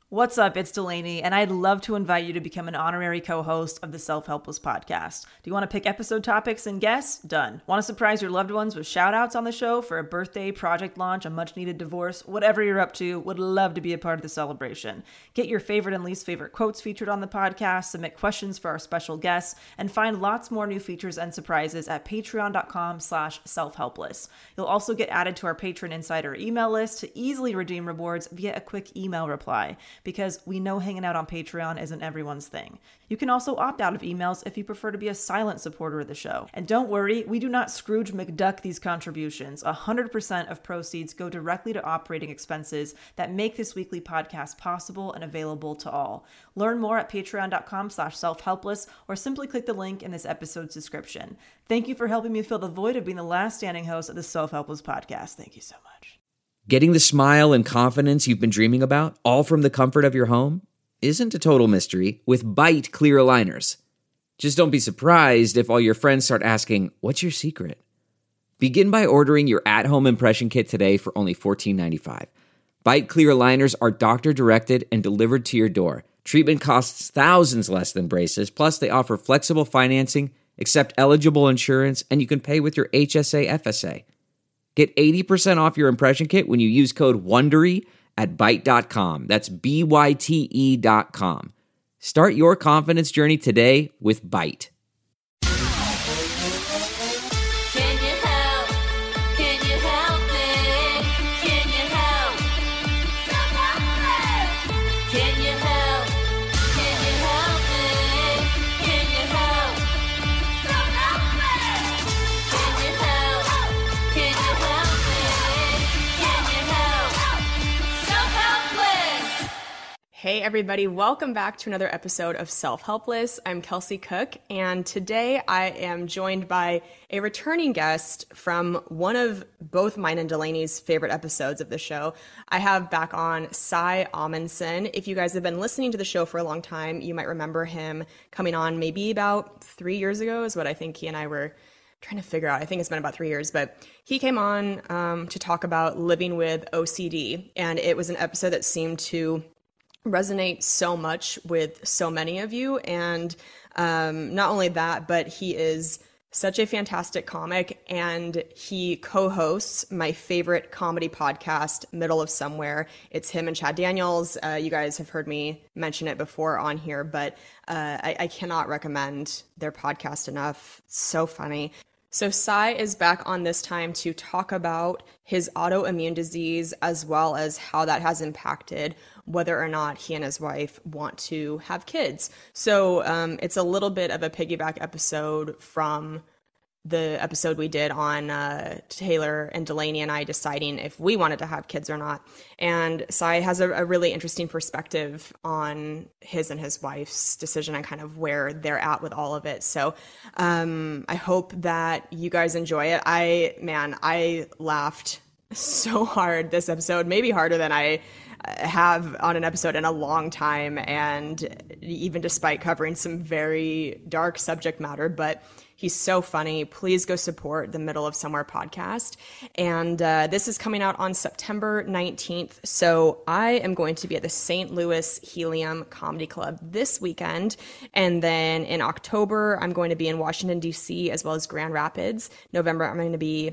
What's up? It's Delaney, and I'd love to invite you to become an honorary co-host of the Self-Helpless podcast. Do you want to pick episode topics and guests? Done. Want to surprise your loved ones with shout-outs on the show for a birthday, project launch, a much-needed divorce? Whatever you're up to, would love to be a part of the celebration. Get your favorite and least favorite quotes featured on the podcast, submit questions for our special guests, and find lots more new features and surprises at patreon.com/selfhelpless. You'll also get added to our Patron Insider email list to easily redeem rewards via a quick email reply, because we know hanging out on Patreon isn't everyone's thing. You can also opt out of emails if you prefer to be a silent supporter of the show. And don't worry, we do not Scrooge McDuck these contributions. 100% of proceeds go directly to operating expenses that make this weekly podcast possible and available to all. Learn more at patreon.com/selfhelpless or simply click the link in this episode's description. Thank you for helping me fill the void of being the last standing host of the Self-Helpless podcast. Thank you so much. Getting the smile and confidence you've been dreaming about, all from the comfort of your home, isn't a total mystery with Byte clear aligners. Just don't be surprised if all your friends start asking, "What's your secret?" Begin by ordering your at-home impression kit today for only $14.95. Byte clear aligners are doctor-directed and delivered to your door. Treatment costs thousands less than braces, plus they offer flexible financing, accept eligible insurance, and you can pay with your HSA FSA. Get 80% off your impression kit when you use code WONDERY at Byte.com. That's BYTE.com. Start your confidence journey today with Byte. Hey everybody, welcome back to another episode of Self-Helpless. I'm Kelsey Cook, and today I am joined by a returning guest from one of both mine and Delaney's favorite episodes of the show. I have back on Cy Amundsen. If you guys have been listening to the show for a long time, you might remember him coming on maybe about 3 years ago is what I think he and I were trying to figure out. I think it's been about 3 years, but he came on to talk about living with OCD, and it was an episode that seemed to resonate so much with so many of you. And not only that, but he is such a fantastic comic, and he co-hosts my favorite comedy podcast, Middle of Somewhere. It's him and Chad Daniels. You guys have heard me mention it before on here, but I cannot recommend their podcast enough. It's so funny. So Cy is back on this time to talk about his autoimmune disease, as well as how that has impacted whether or not he and his wife want to have kids. So it's a little bit of a piggyback episode from the episode we did on Taylor and Delaney and I deciding if we wanted to have kids or not. And Cy has a really interesting perspective on his and his wife's decision and kind of where they're at with all of it. So I hope that you guys enjoy it. I laughed so hard this episode, maybe harder than I have on an episode in a long time, and even despite covering some very dark subject matter, but he's so funny. Please go support the Middle of Somewhere podcast. And this is coming out on September 19th. So I am going to be at the St. Louis Helium Comedy Club this weekend. And then in October, I'm going to be in Washington, D.C., as well as Grand Rapids. November, I'm going to be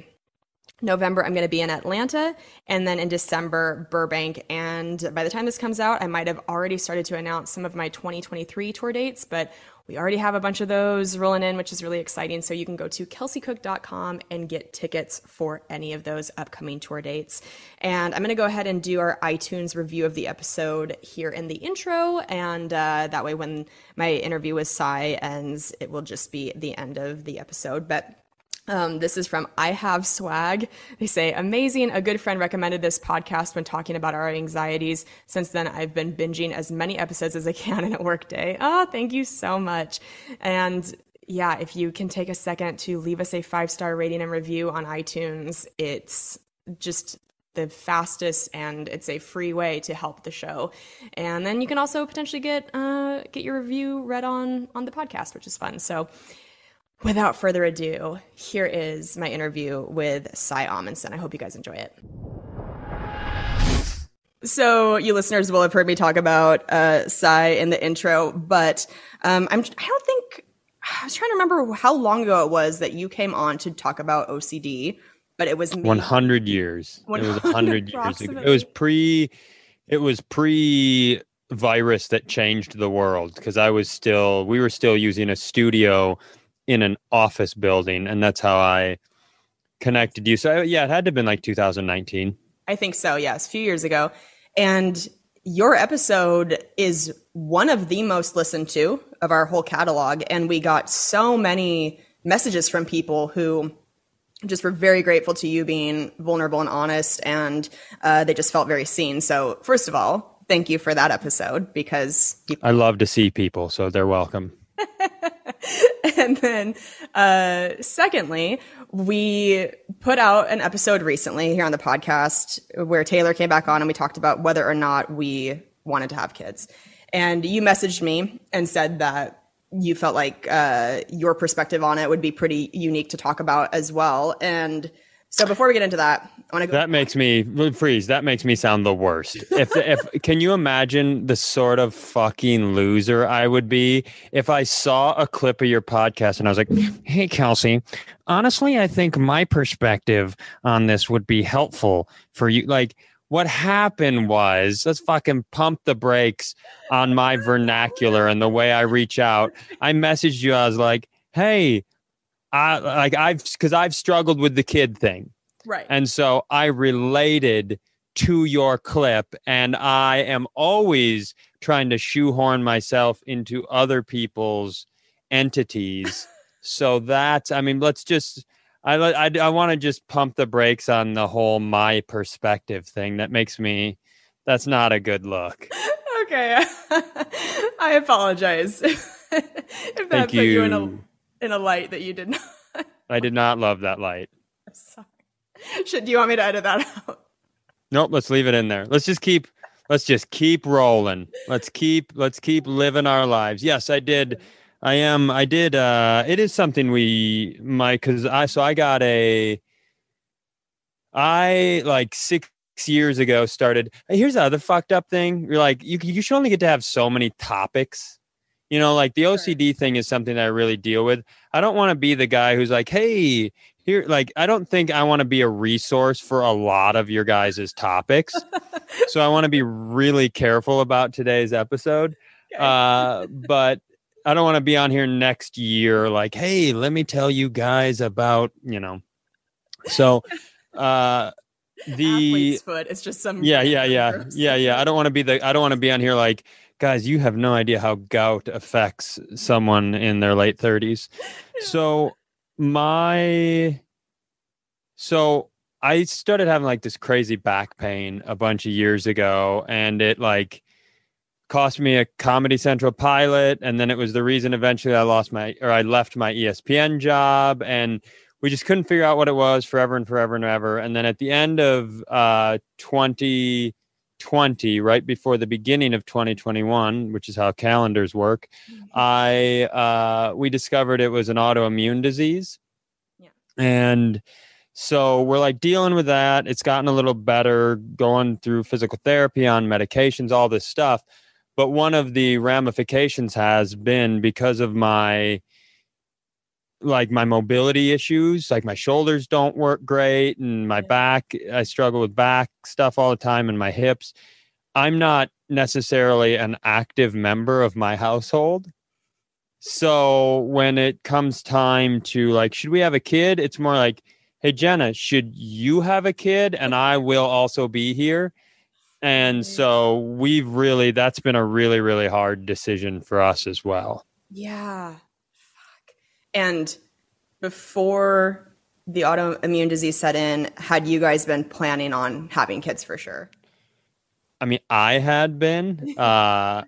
in Atlanta, and then in December, Burbank. And by the time this comes out, I might have already started to announce some of my 2023 tour dates, but we already have a bunch of those rolling in, which is really exciting. So you can go to kelseycook.com and get tickets for any of those upcoming tour dates. And I'm going to go ahead and do our iTunes review of the episode here in the intro. And that way, when my interview with Cy ends, it will just be the end of the episode. But this is from I Have Swag. They say, amazing. A good friend recommended this podcast when talking about our anxieties. Since then, I've been binging as many episodes as I can in a work day. Oh, thank you so much. And yeah, if you can take a second to leave us a 5-star rating and review on iTunes, it's just the fastest and it's a free way to help the show. And then you can also potentially get your review read on the podcast, which is fun. So without further ado, here is my interview with Cy Amundsen. I hope you guys enjoy it. So you listeners will have heard me talk about Psy in the intro, but I was trying to remember how long ago it was that you came on to talk about OCD, but it was 100 years. It was 100 years ago. It was pre virus that changed the world, because we were still using a studio in an office building, and that's how I connected you. So yeah, it had to have been like 2019. I think so. Yes. A few years ago. And your episode is one of the most listened to of our whole catalog. And we got so many messages from people who just were very grateful to you being vulnerable and honest. And they just felt very seen. So first of all, thank you for that episode, because I love to see people, so they're welcome. And then secondly, we put out an episode recently here on the podcast where Taylor came back on and we talked about whether or not we wanted to have kids. And you messaged me and said that you felt like your perspective on it would be pretty unique to talk about as well. And so before we get into that, I want to go. That makes me sound the worst. If can you imagine the sort of fucking loser I would be if I saw a clip of your podcast and I was like, "Hey, Kelsey, honestly, I think my perspective on this would be helpful for you." Like, what happened was, let's fucking pump the brakes on my vernacular and the way I reach out. I messaged you. I was like, "Hey, I've struggled with the kid thing." Right. And so I related to your clip, and I am always trying to shoehorn myself into other people's entities. So that's, I mean, let's just, I want to just pump the brakes on the whole my perspective thing. That's not a good look. Okay. I apologize if that put you in a light that you did not. I did not love that light. I'm sorry. Do you want me to edit that out? Nope, let's leave it in there. Let's just keep rolling. Let's keep living our lives. Yes, I did. It is something I like 6 years ago started. Here's the other fucked up thing. You're like, you should only get to have so many topics. You know, like the OCD thing is something that I really deal with. I don't want to be the guy who's like, hey, here, like, I don't think I want to be a resource for a lot of your guys' topics. So I want to be really careful about today's episode. Okay. But I don't want to be on here next year like, hey, let me tell you guys about, you know. So athlete's foot. It's just some yeah. I don't want to be on here like, guys, you have no idea how gout affects someone in their late 30s. So I started having like this crazy back pain a bunch of years ago, and it like cost me a Comedy Central pilot. And then it was the reason eventually I left my ESPN job, and we just couldn't figure out what it was forever and ever. And then at the end of 2020, right before the beginning of 2021, which is how calendars work, we discovered it was an autoimmune disease. Yeah. And so we're like dealing with that. It's gotten a little better, going through physical therapy, on medications, all this stuff. But one of the ramifications has been because of my mobility issues, like my shoulders don't work great, and my back, I struggle with back stuff all the time, and my hips. I'm not necessarily an active member of my household. So when it comes time to like, should we have a kid? It's more like, hey, Jenna, should you have a kid? And I will also be here. And so that's been a really, really hard decision for us as well. Yeah. Fuck. And before the autoimmune disease set in, had you guys been planning on having kids for sure? I mean, I had been. I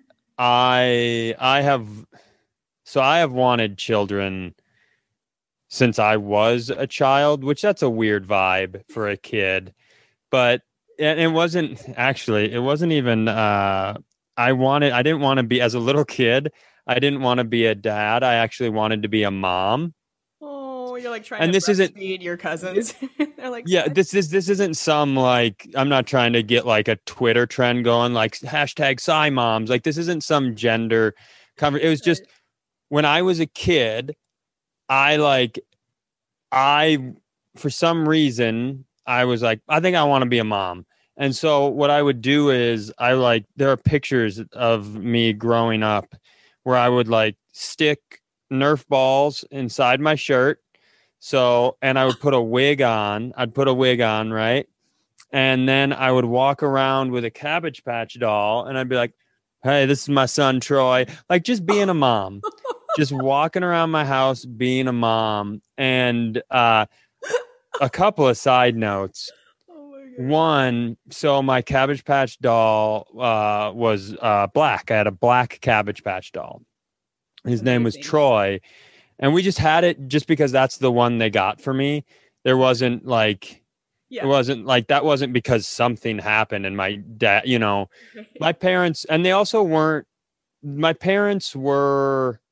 have wanted children since I was a child, which that's a weird vibe for a kid. But it wasn't even, I didn't want to be, as a little kid, I didn't want to be a dad. I actually wanted to be a mom. Oh, When you're like trying And to this isn't breastfeed your cousins. They're like, yeah, "What?" this isn't some like I'm not trying to get like a Twitter trend going like hashtag Psy moms. Like this isn't some gender cover. It was just Right. when I was a kid, I for some reason I was like, I think I want to be a mom. And so what I would do is there are pictures of me growing up where I would like stick Nerf balls inside my shirt. So, and I would put a wig on. I'd put a wig on, right? And then I would walk around with a Cabbage Patch doll and I'd be like, hey, this is my son, Troy. Like just being a mom, just walking around my house, being a mom. And a couple of side notes. Oh my God. One, so my Cabbage Patch doll was black. I had a black Cabbage Patch doll. His name was Amazing. Troy. And we just had it just because that's the one they got for me. There wasn't like, Yeah. it wasn't like, that wasn't because something happened and my dad, you know, my parents, and they also weren't, my parents were,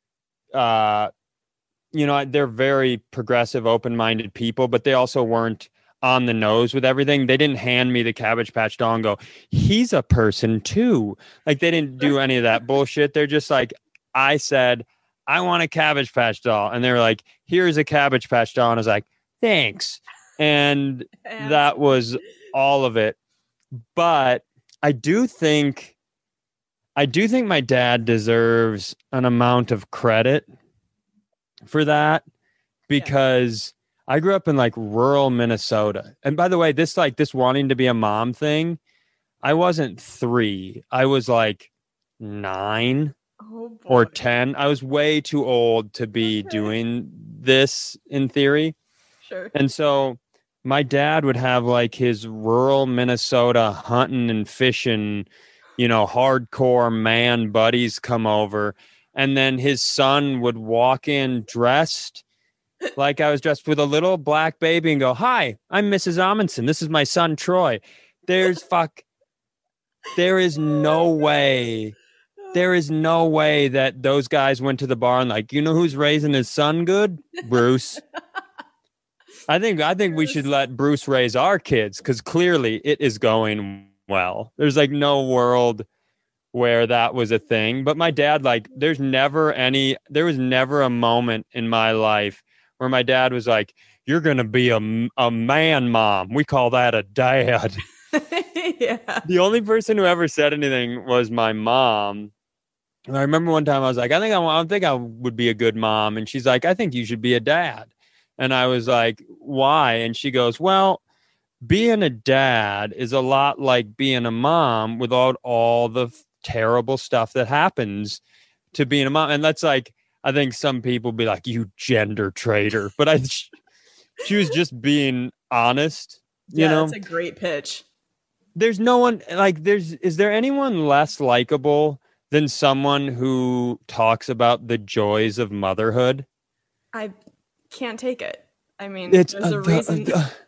you know, they're very progressive, open-minded people, but they also weren't on the nose with everything. They didn't hand me the Cabbage Patch doll and go, he's a person too. Like they didn't do any of that bullshit. They're just like, I said, I want a Cabbage Patch doll. And they were like, here's a Cabbage Patch doll. And I was like, thanks. And that was all of it. But I do think my dad deserves an amount of credit for that because I grew up in like rural Minnesota. And by the way, this wanting to be a mom thing, I wasn't 3. I was like 9 or 10. I was way too old to be doing this in theory. Sure. And so my dad would have like his rural Minnesota hunting and fishing, you know, hardcore man buddies come over. And then his son would walk in dressed like I was dressed with a little black baby and go, hi, I'm Mrs. Amundsen. This is my son, Troy. There is no way. There is no way that those guys went to the bar and like, you know who's raising his son good? Bruce. I think we should let Bruce raise our kids because clearly it is going well. There's like no world where that was a thing. But my dad, like, there was never a moment in my life where my dad was like, you're going to be a man, mom. We call that a dad. Yeah. The only person who ever said anything was my mom. And I remember one time I was like, I think I would be a good mom. And she's like, I think you should be a dad. And I was like, why? And she goes, well, being a dad is a lot like being a mom without all the terrible stuff that happens to being a mom. And that's like, I think some people be like, you gender traitor. But she was just being honest, you know? That's a great pitch. There's no one like, is there anyone less likable than someone who talks about the joys of motherhood? I can't take it. I mean, It's there's a reason.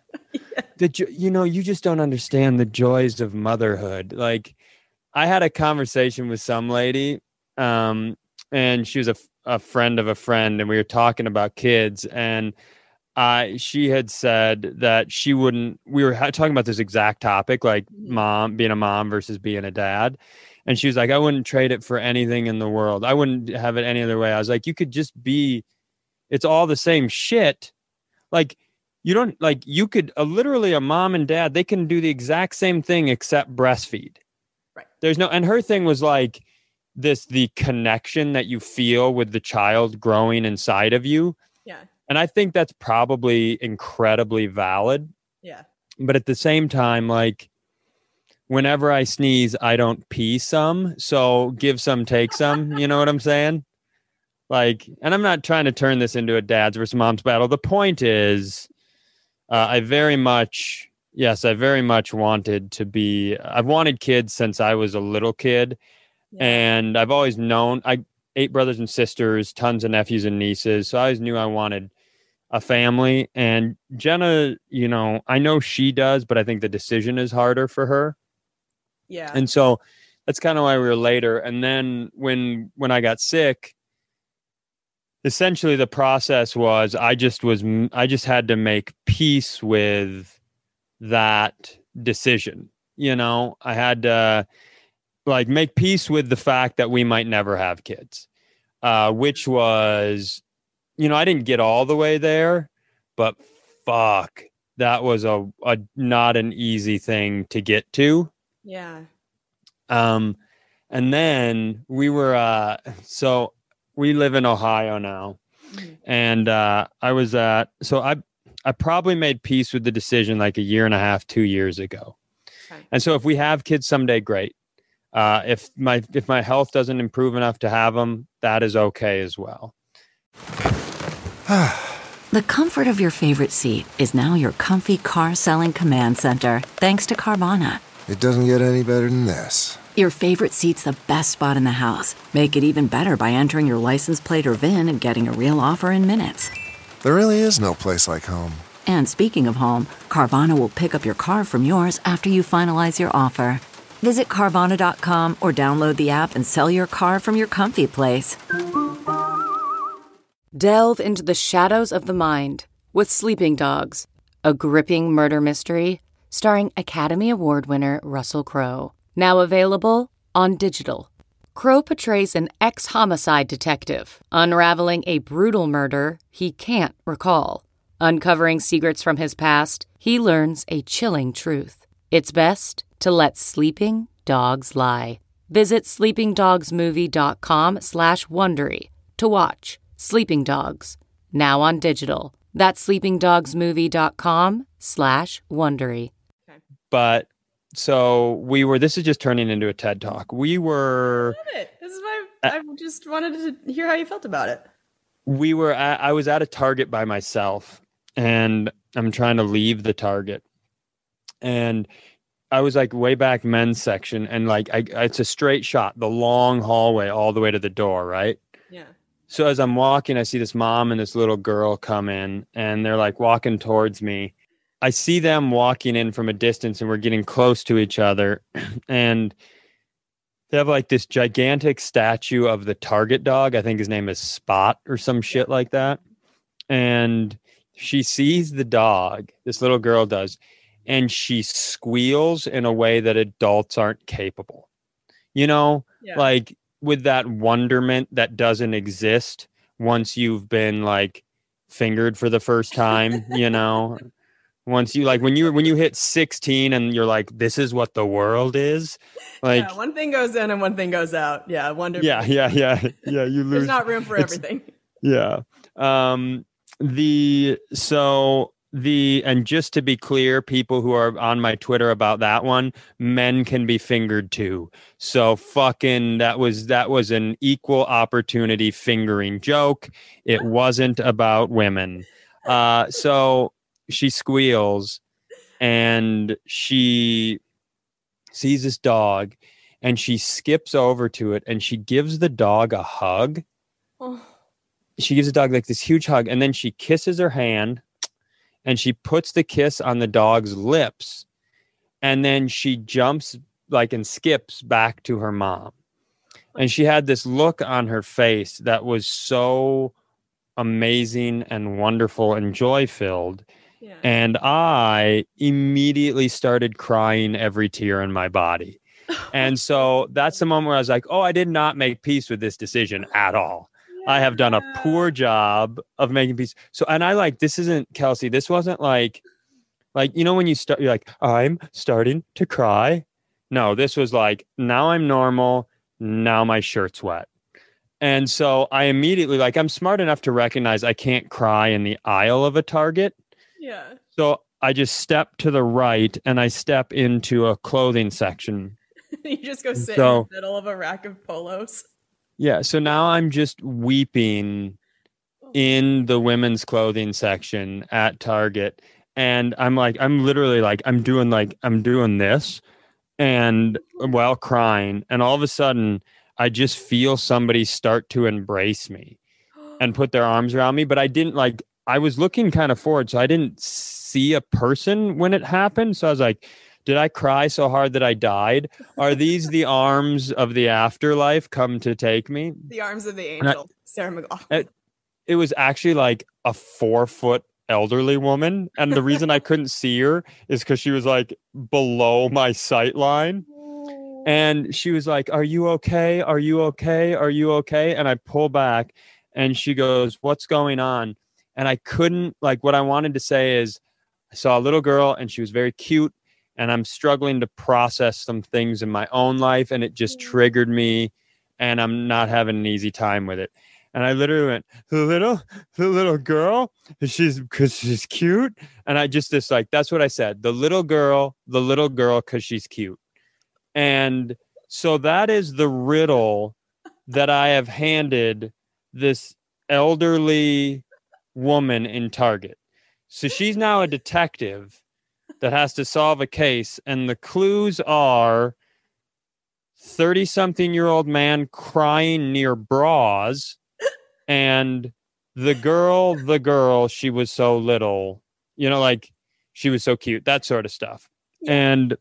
You know, you just don't understand the joys of motherhood. Like, I had a conversation with some lady, and she was a friend of a friend, and we were talking about kids, and she had said that she wouldn't. We were talking about this exact topic, like being a mom versus being a dad. And she was like, I wouldn't trade it for anything in the world. I wouldn't have it any other way. I was like, you could just be, it's all the same shit. Like, you don't, like, you could, literally a mom and dad, they can do the exact same thing except breastfeed. Right. There's no, and her thing was like the connection that you feel with the child growing inside of you. Yeah. And I think that's probably incredibly valid. Yeah. But at the same time, like, whenever I sneeze, I don't pee some. So give some, take some. You know what I'm saying? Like, and I'm not trying to turn this into a dad's versus mom's battle. The point is, I very much wanted to be, I've wanted kids since I was a little kid. Yeah. And I've always known, 8 brothers and sisters, tons of nephews and nieces. So I always knew I wanted a family. And Jenna, you know, I know she does, but I think the decision is harder for her. Yeah. And so that's kind of why we were later. And then when I got sick, essentially the process was I just had to make peace with that decision. I had to like make peace with the fact that we might never have kids, which was, I didn't get all the way there, but fuck, that was a not an easy thing to get to. Yeah. And then we were, so we live in Ohio now. And I probably made peace with the decision like a year and a half, 2 years ago. Okay. And so if we have kids someday, great. If my health doesn't improve enough to have them, that is okay as well. The comfort of your favorite seat is now your comfy car selling command center, thanks to Carvana. It doesn't get any better than this. Your favorite seat's the best spot in the house. Make it even better by entering your license plate or VIN and getting a real offer in minutes. There really is no place like home. And speaking of home, Carvana will pick up your car from yours after you finalize your offer. Visit Carvana.com or download the app and sell your car from your comfy place. Delve into the shadows of the mind with Sleeping Dogs, a gripping murder mystery starring Academy Award winner Russell Crowe. Now available on digital. Crowe portrays an ex-homicide detective unraveling a brutal murder he can't recall. Uncovering secrets from his past, he learns a chilling truth. It's best to let sleeping dogs lie. Visit sleepingdogsmovie.com/Wondery to watch Sleeping Dogs, now on digital. That's sleepingdogsmovie.com/Wondery. But so this is just turning into a TED Talk. I love it. This is why I just wanted to hear how you felt about it. I was at a Target by myself, and I'm trying to leave the Target. And I was like way back men's section, and like it's a straight shot, the long hallway all the way to the door, right? Yeah. So as I'm walking, I see this mom and this little girl come in, and they're like walking towards me. I see them walking in from a distance, and we're getting close to each other. And they have like this gigantic statue of the Target dog. I think his name is Spot or some shit like that. And she sees the dog, this little girl does, and she squeals in a way that adults aren't capable. Like with that wonderment that doesn't exist once you've been like fingered for the first time, once you like when you hit 16 and you're like, this is what the world is. Like, yeah, one thing goes in and one thing goes out. Yeah, wonderful. Yeah. You lose. There's not room for everything. Yeah. And just to be clear, people who are on my Twitter about that one, men can be fingered too. So fucking that was an equal opportunity fingering joke. It wasn't about women. So she squeals and she sees this dog and she skips over to it and she gives the dog a hug. Oh. She gives the dog like this huge hug, and then she kisses her hand. And she puts the kiss on the dog's lips, and then she jumps like and skips back to her mom. And she had this look on her face that was so amazing and wonderful and joy-filled. Yeah. And I immediately started crying every tear in my body. And so that's the moment where I was like, oh, I did not make peace with this decision at all. I have done a poor job of making peace. So, and I like, this isn't, Kelsey, this wasn't like, when you start, you're like, I'm starting to cry. No, this was like, now I'm normal. Now my shirt's wet. And so I immediately, like, I'm smart enough to recognize I can't cry in the aisle of a Target. Yeah. So I just step to the right and I step into a clothing section. You just go sit in the middle of a rack of polos. Yeah, so now I'm just weeping in the women's clothing section at Target. And I'm literally like, I'm doing this and while crying. And all of a sudden, I just feel somebody start to embrace me and put their arms around me. But I was looking kind of forward, so I didn't see a person when it happened. So I was like, did I cry so hard that I died? Are these the arms of the afterlife come to take me? The arms of the angel, Sarah McLachlan. it was actually like a 4-foot elderly woman. And the reason I couldn't see her is because she was like below my sight line. And she was like, "Are you okay? Are you okay? Are you okay?" And I pull back and she goes, "What's going on?" And I couldn't, like, what I wanted to say is I saw a little girl and she was very cute, and I'm struggling to process some things in my own life, and it just triggered me, and I'm not having an easy time with it. And I literally went, the little girl, because she's cute. And I just that's what I said. The little girl, because she's cute. And so that is the riddle that I have handed this elderly woman in Target. So she's now a detective that has to solve a case. And the clues are 30-something-year-old man crying near bras, and the girl, she was so little, like she was so cute, that sort of stuff. Yeah. And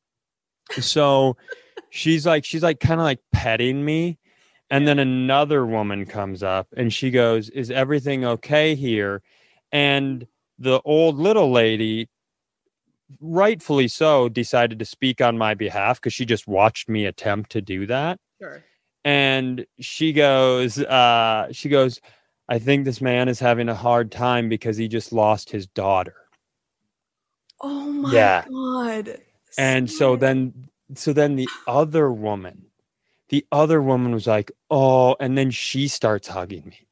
so she's like kind of like petting me. And then another woman comes up and she goes, "Is everything okay here?" And the old little lady, rightfully so, decided to speak on my behalf because she just watched me attempt to do that. Sure. And she goes, "I think this man is having a hard time because he just lost his daughter." Oh my God. And so then the other woman was like, "Oh," and then she starts hugging me.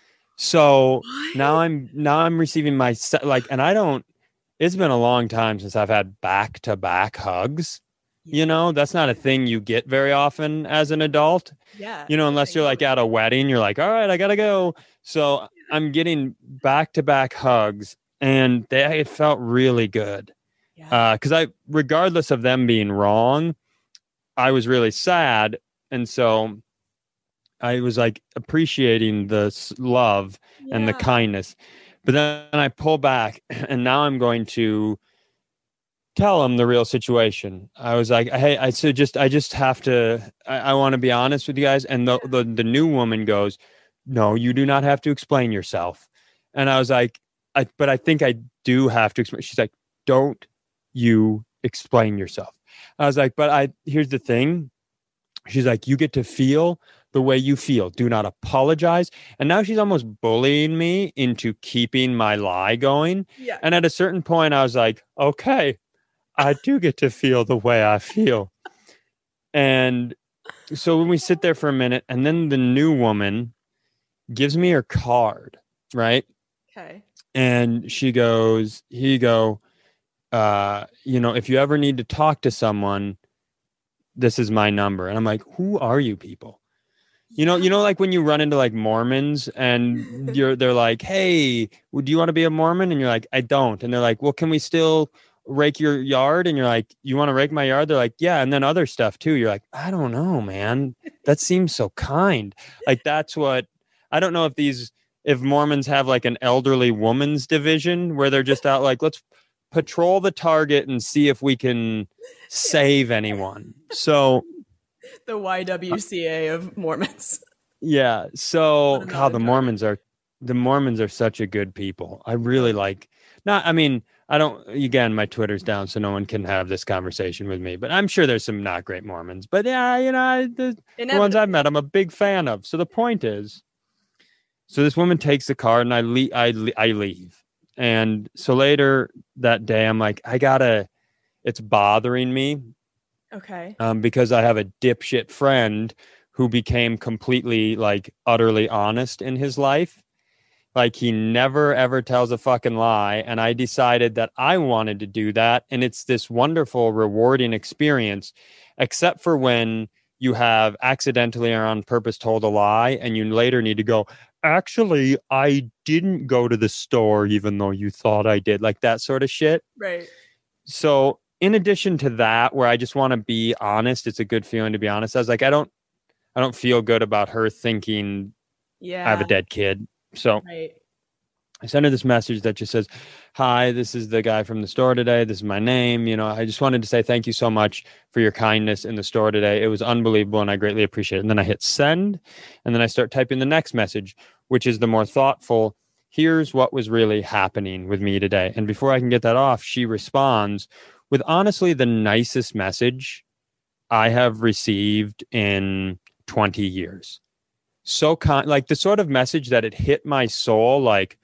So now I'm receiving my and it's been a long time since I've had back-to-back hugs. That's not a thing you get very often as an adult. Yeah. Unless you're like at a wedding, you're like, "All right, I gotta go." So I'm getting back-to-back hugs, and it felt really good. Yeah. Because regardless of them being wrong, I was really sad. And so I was like appreciating the love and the kindness. But then I pull back, and now I'm going to tell him the real situation. I was like, "Hey, I just have to, I want to be honest with you guys." And the new woman goes, "No, you do not have to explain yourself." And I was like, but I think I do have to explain. She's like, "Don't you explain yourself." I was like, "But here's the thing." She's like, "You get to feel the way you feel. Do not apologize." And now she's almost bullying me into keeping my lie going. Yeah. And at a certain point, I was like, "Okay, I do get to feel the way I feel." And so when we sit there for a minute, and then the new woman gives me her card, right? Okay. And she goes, "Here you go. If you ever need to talk to someone, this is my number." And I'm like, "Who are you people?" Like when you run into like Mormons and they're like, "Hey, do you want to be a Mormon?" And you're like, "I don't." And they're like, "Well, can we still rake your yard?" And you're like, "You want to rake my yard?" They're like, "Yeah." And then other stuff too. You're like, "I don't know, man. That seems so kind." Like that's what, I don't know if Mormons have like an elderly woman's division where they're just out like, "Let's patrol the target and see if we can save anyone." So the YWCA of Mormons. Yeah. So God, the Mormons are such a good people. I really like, again, my Twitter's down, so no one can have this conversation with me, but I'm sure there's some not great Mormons, but yeah, the ones I've met, I'm a big fan of. So the point is, so this woman takes the card and I leave. And so later that day, I'm like, it's bothering me. Okay. Because I have a dipshit friend who became completely, like, utterly honest in his life. Like, he never, ever tells a fucking lie. And I decided that I wanted to do that. And it's this wonderful, rewarding experience, except for when you have accidentally or on purpose told a lie and you later need to go, "Actually, I didn't go to the store even though you thought I did," like that sort of shit. Right. So in addition to that, where I just want to be honest, it's a good feeling to be honest. I was like, I don't feel good about her thinking I have a dead kid. So I sent her this message that just says, "Hi, this is the guy from the store today. This is my name. I just wanted to say thank you so much for your kindness in the store today. It was unbelievable and I greatly appreciate it." And then I hit send, and then I start typing the next message, which is the more thoughtful, here's what was really happening with me today. And before I can get that off, she responds with honestly the nicest message I have received in 20 years. So like the sort of message that it hit my soul, like,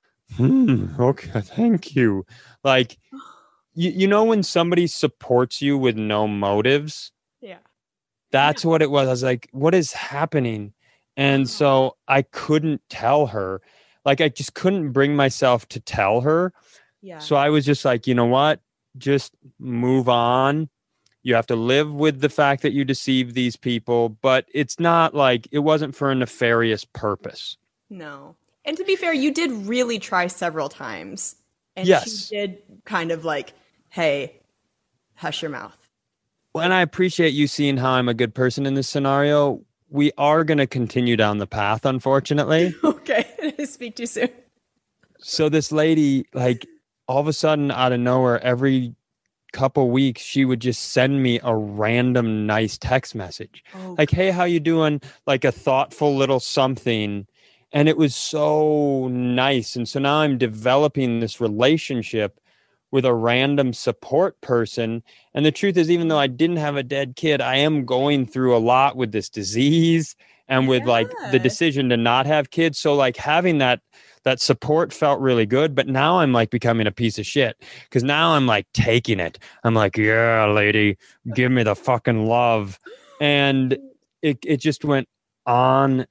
okay, thank you. Like, you know, when somebody supports you with no motives, Yeah. That's what it was. I was like, what is happening? And so I couldn't tell her. Like, I just couldn't bring myself to tell her. Yeah. So I was just like, you know what? Just move on. You have to live with the fact that you deceived these people, but it's not like it wasn't for a nefarious purpose. No. And to be fair, you did really try several times. And Yes. she did kind of like, hey, hush your mouth. Well, and I appreciate you seeing how I'm a good person in this scenario. We are going to continue down the path, unfortunately. Okay. Speak too soon. So this lady, like, all of a sudden, out of nowhere, every couple weeks, she would just send me a random nice text message. Like, hey, how you doing? Like a thoughtful little something. And it was so nice. And so now I'm developing this relationship with a random support person. And the truth is, even though I didn't have a dead kid, I am going through a lot with this disease and with like the decision to not have kids. So like having that support felt really good, but now I'm like becoming a piece of shit because now I'm like taking it. I'm like, yeah, lady, give me the fucking love. And it just went on.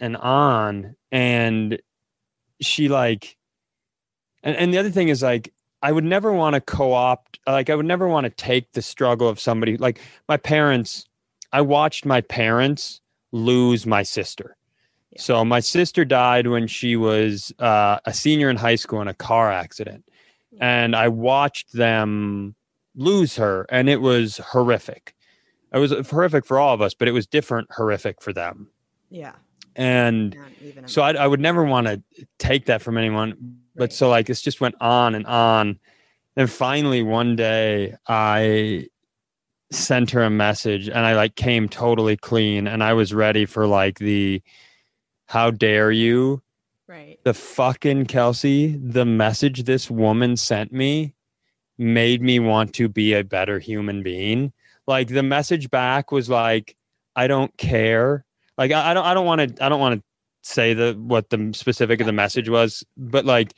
And she like, and the other thing is like, I would never want to co-opt, like I would never want to take the struggle of somebody like my parents. I watched my parents lose my sister. Yeah. So my sister died when she was a senior in high school in a car accident. Yeah. And I watched them lose her, and it was horrific. It was horrific for all of us, but it was different horrific for them. Yeah. And so I would never want to take that from anyone. But so like, this just went on and on. And finally one day I sent her a message and I like came totally clean and I was ready for like the, how dare you? Right. The fucking Kelsey, the message this woman sent me made me want to be a better human being. Like the message back was like, I don't care. Like, I don't want to say what the specific of the message was, but like,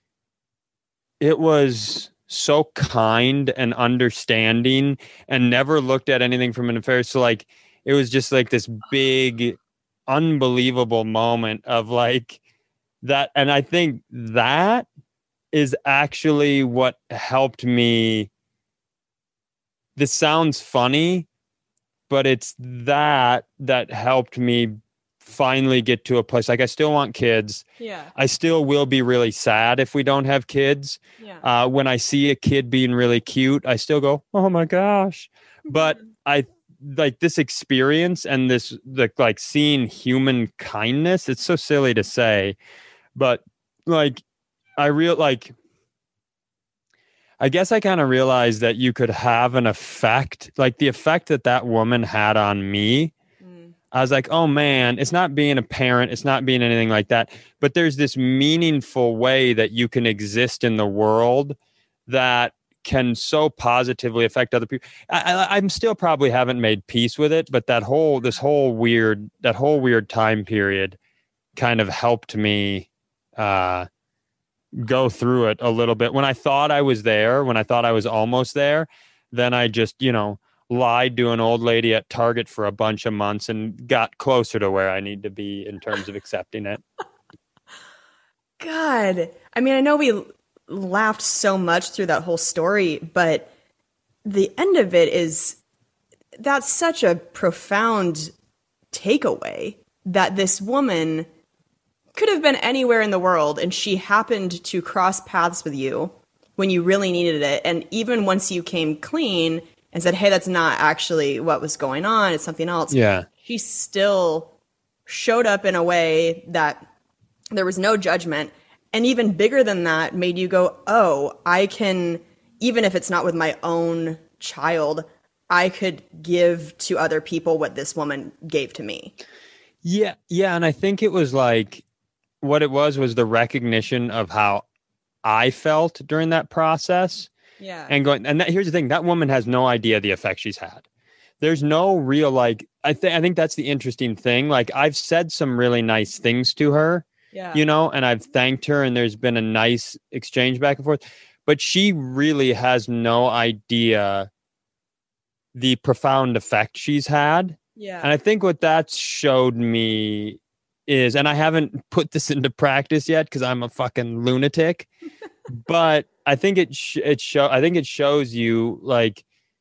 it was so kind and understanding and never looked at anything from an affair. So like, it was just like this big, unbelievable moment of like that. And I think that is actually what helped me. This sounds funny, but it's that helped me finally get to a place. Like I still want kids. Yeah. I still will be really sad if we don't have kids. Yeah. When I see a kid being really cute, I still go, oh my gosh. But I like this experience and this, like seeing human kindness. It's so silly to say, but like I guess I kind of realized that you could have an effect, like the effect that woman had on me. I was like, oh man, it's not being a parent. It's not being anything like that. But there's this meaningful way that you can exist in the world that can so positively affect other people. I'm still probably haven't made peace with it, but that whole weird time period kind of helped me go through it a little bit. When I thought I was there, when I thought I was almost there, then I just, lied to an old lady at Target for a bunch of months and got closer to where I need to be in terms of accepting it. God. I mean, I know we laughed so much through that whole story, but the end of it is that's such a profound takeaway that this woman could have been anywhere in the world and she happened to cross paths with you when you really needed it. And even once you came clean and said, hey, that's not actually what was going on, it's something else. Yeah. She still showed up in a way that there was no judgment. And even bigger than that, made you go, oh, I can, even if it's not with my own child, I could give to other people what this woman gave to me. Yeah. Yeah. And I think it was like, what it was the recognition of how I felt during that process. Yeah. And here's the thing, that woman has no idea the effect she's had. There's no real, like, I think that's the interesting thing. Like, I've said some really nice things to her, and I've thanked her, and there's been a nice exchange back and forth, but she really has no idea the profound effect she's had. Yeah. And I think what that showed me is, and I haven't put this into practice yet because I'm a fucking lunatic, but I think it shows you, like,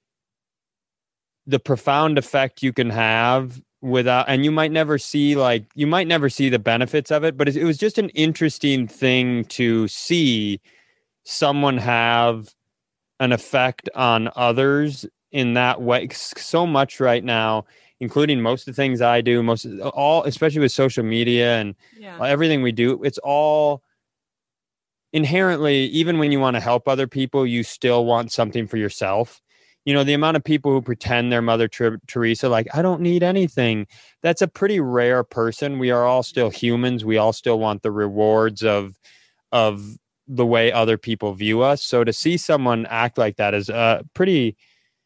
the profound effect you can have without, and you might never see the benefits of it, but it was just an interesting thing to see someone have an effect on others in that way. So much right now, including most of the things I do, especially with social media and everything we do, it's all inherently, even when you want to help other people, you still want something for yourself. The amount of people who pretend they're Mother Teresa, like, I don't need anything. That's a pretty rare person. We are all still humans. We all still want the rewards of the way other people view us. So to see someone act like that is pretty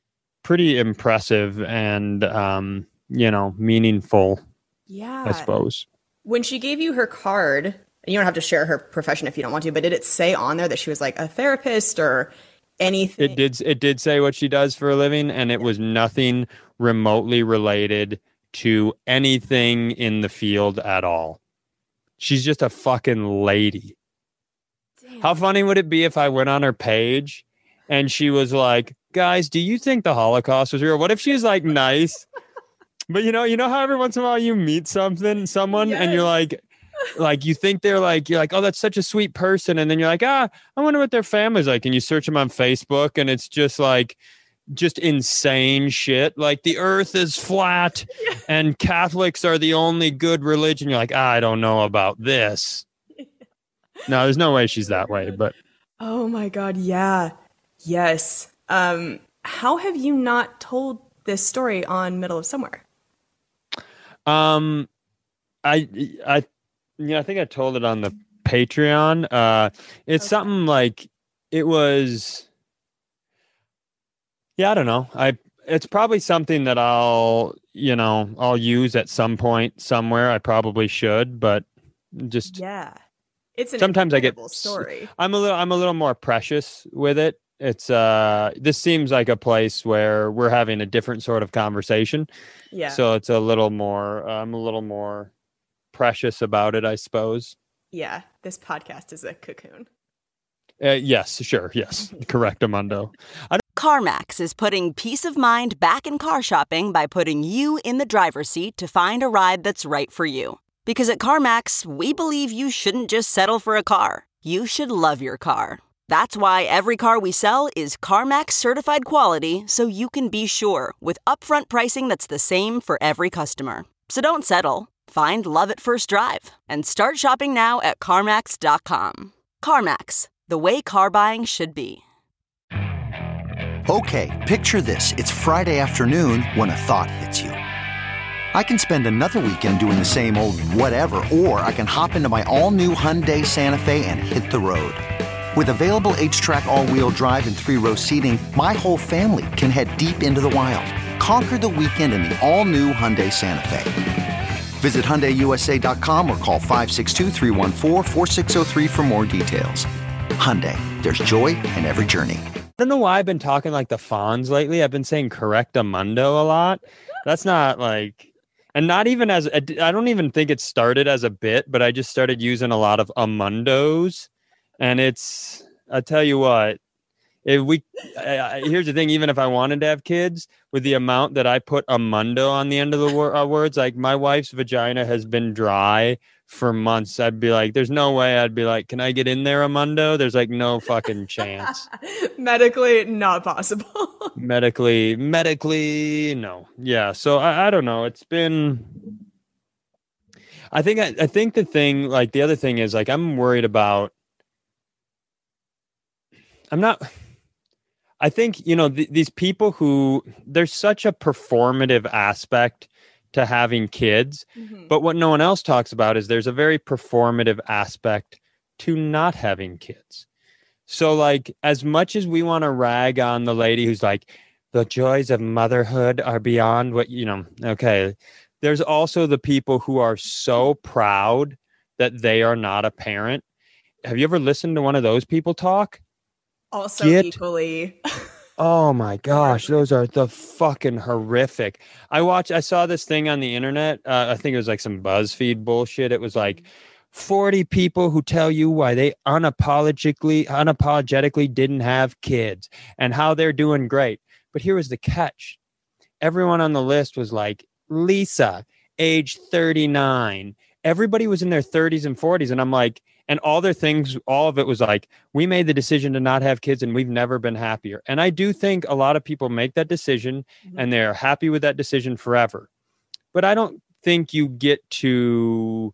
impressive and, meaningful. Yeah. I suppose. When she gave you her card, you don't have to share her profession if you don't want to, but did it say on there that she was like a therapist or anything? It did say what she does for a living, and it was nothing remotely related to anything in the field at all. She's just a fucking lady. Damn. How funny would it be if I went on her page and she was like, guys, do you think the Holocaust was real? What if she's like nice? But you know how every once in a while you meet someone and you're like you think you're like, oh, that's such a sweet person. And then you're like, I wonder what their family's like. And you search them on Facebook and it's just insane shit. Like, the earth is flat and Catholics are the only good religion. You're like, I don't know about this. No, there's no way she's that way, but. Oh my God. Yeah. Yes. How have you not told this story on Middle of Somewhere? I think I told it on the Patreon. It's something like, it was, I don't know. It's probably something that I'll use at some point somewhere. I probably should, but just, it's an sometimes I get story. I'm a little more precious with it. It's this seems like a place where we're having a different sort of conversation. Yeah. So it's I'm a little more precious about it, I suppose. Yeah, this podcast is a cocoon. Yes, sure. Yes. Correct, Amundo. CarMax is putting peace of mind back in car shopping by putting you in the driver's seat to find a ride that's right for you. Because at CarMax, we believe you shouldn't just settle for a car. You should love your car. That's why every car we sell is CarMax certified quality, so you can be sure with upfront pricing that's the same for every customer. So don't settle. Find love at first drive and start shopping now at CarMax.com. CarMax, the way car buying should be. Okay, picture this. It's Friday afternoon when a thought hits you. I can spend another weekend doing the same old whatever, or I can hop into my all-new Hyundai Santa Fe and hit the road. With available H-Track all-wheel drive and 3-row seating, my whole family can head deep into the wild. Conquer the weekend in the all-new Hyundai Santa Fe. Visit HyundaiUSA.com or call 562-314-4603 for more details. Hyundai, there's joy in every journey. I don't know why I've been talking like the Fonz lately. I've been saying correct Amundo a lot. That's not like, and not even as, I don't even think it started as a bit, but I just started using a lot of Amundos. And it's, I'll tell you what, here's the thing, even if I wanted to have kids, with the amount that I put Amundo on the end of the words, like my wife's vagina has been dry for months. I'd be like, there's no way. I'd be like, can I get in there, Amundo? There's like no fucking chance. Medically not possible. Medically, no. Yeah. So I don't know. It's been, I think the thing, like the other thing is like, I'm worried about, I think, these people who, there's such a performative aspect to having kids. But what no one else talks about is there's a very performative aspect to not having kids. So like, as much as we want to rag on the lady who's like, the joys of motherhood are beyond what, okay. There's also the people who are so proud that they are not a parent. Have you ever listened to one of those people talk? Also equally. Oh my gosh, those are the fucking horrific. I saw this thing on the internet. I think it was like some BuzzFeed bullshit. It was like 40 people who tell you why they unapologetically didn't have kids and how they're doing great. But here was the catch. Everyone on the list was like, Lisa, age 39. Everybody was in their 30s and 40s. And I'm like, and all of it was like, we made the decision to not have kids and we've never been happier. And I do think a lot of people make that decision and they're happy with that decision forever. But I don't think you get to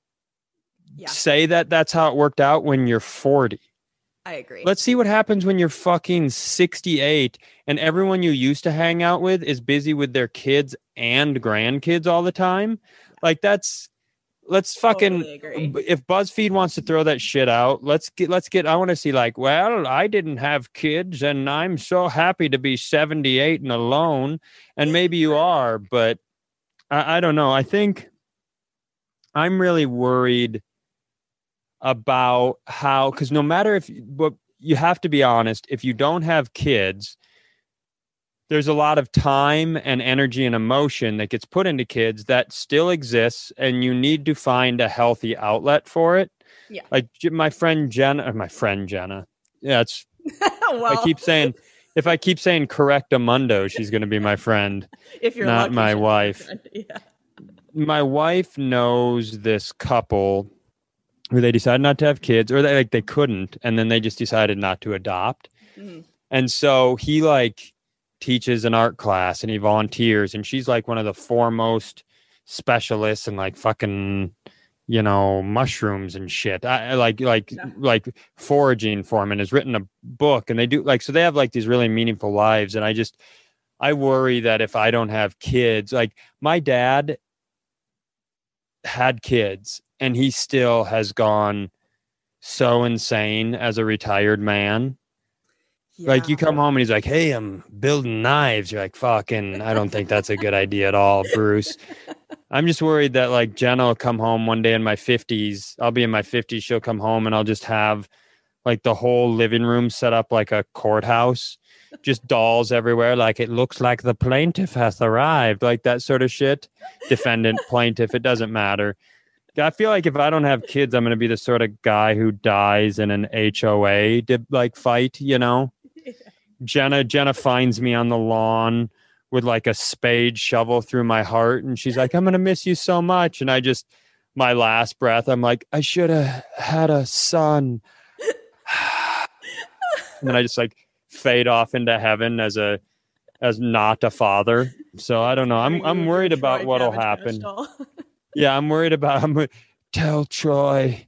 say that that's how it worked out when you're 40. I agree. Let's see what happens when you're fucking 68 and everyone you used to hang out with is busy with their kids and grandkids all the time. Like let's fucking, totally, if BuzzFeed wants to throw that shit out, let's get, I want to see like, well, I didn't have kids and I'm so happy to be 78 and alone. And maybe you are, but I don't know. I think I'm really worried about how, because no matter but you have to be honest, if you don't have kids, there's a lot of time and energy and emotion that gets put into kids that still exists, and you need to find a healthy outlet for it. Yeah. Like my friend Jenna. Yeah, it's. Well. If I keep saying correctamundo, she's going to be my friend. If you're not lucky, my wife. Yeah. My wife knows this couple where they decided not to have kids, or they couldn't, and then they just decided not to adopt. Mm-hmm. And so he teaches an art class and he volunteers, and she's like one of the foremost specialists in like fucking, mushrooms and shit. I like foraging for him, and has written a book, and they do so they have like these really meaningful lives. And I worry that if I don't have kids, like my dad had kids and he still has gone so insane as a retired man. Yeah. Like you come home and he's like, hey, I'm building knives. You're like, fucking, I don't think that's a good idea at all, Bruce. I'm just worried that like Jenna will come home one day in my 50s. I'll be in my 50s. She'll come home and I'll just have like the whole living room set up like a courthouse, just dolls everywhere. Like it looks like the plaintiff has arrived, like that sort of shit. Defendant, plaintiff, it doesn't matter. I feel like if I don't have kids, I'm going to be the sort of guy who dies in an HOA fight, Jenna finds me on the lawn with like a spade shovel through my heart. And she's like, I'm going to miss you so much. And my last breath, I'm like, I should have had a son. And then I just like fade off into heaven as not a father. So I don't know. I'm worried about what'll happen. Yeah, I'm worried about. Tell Troy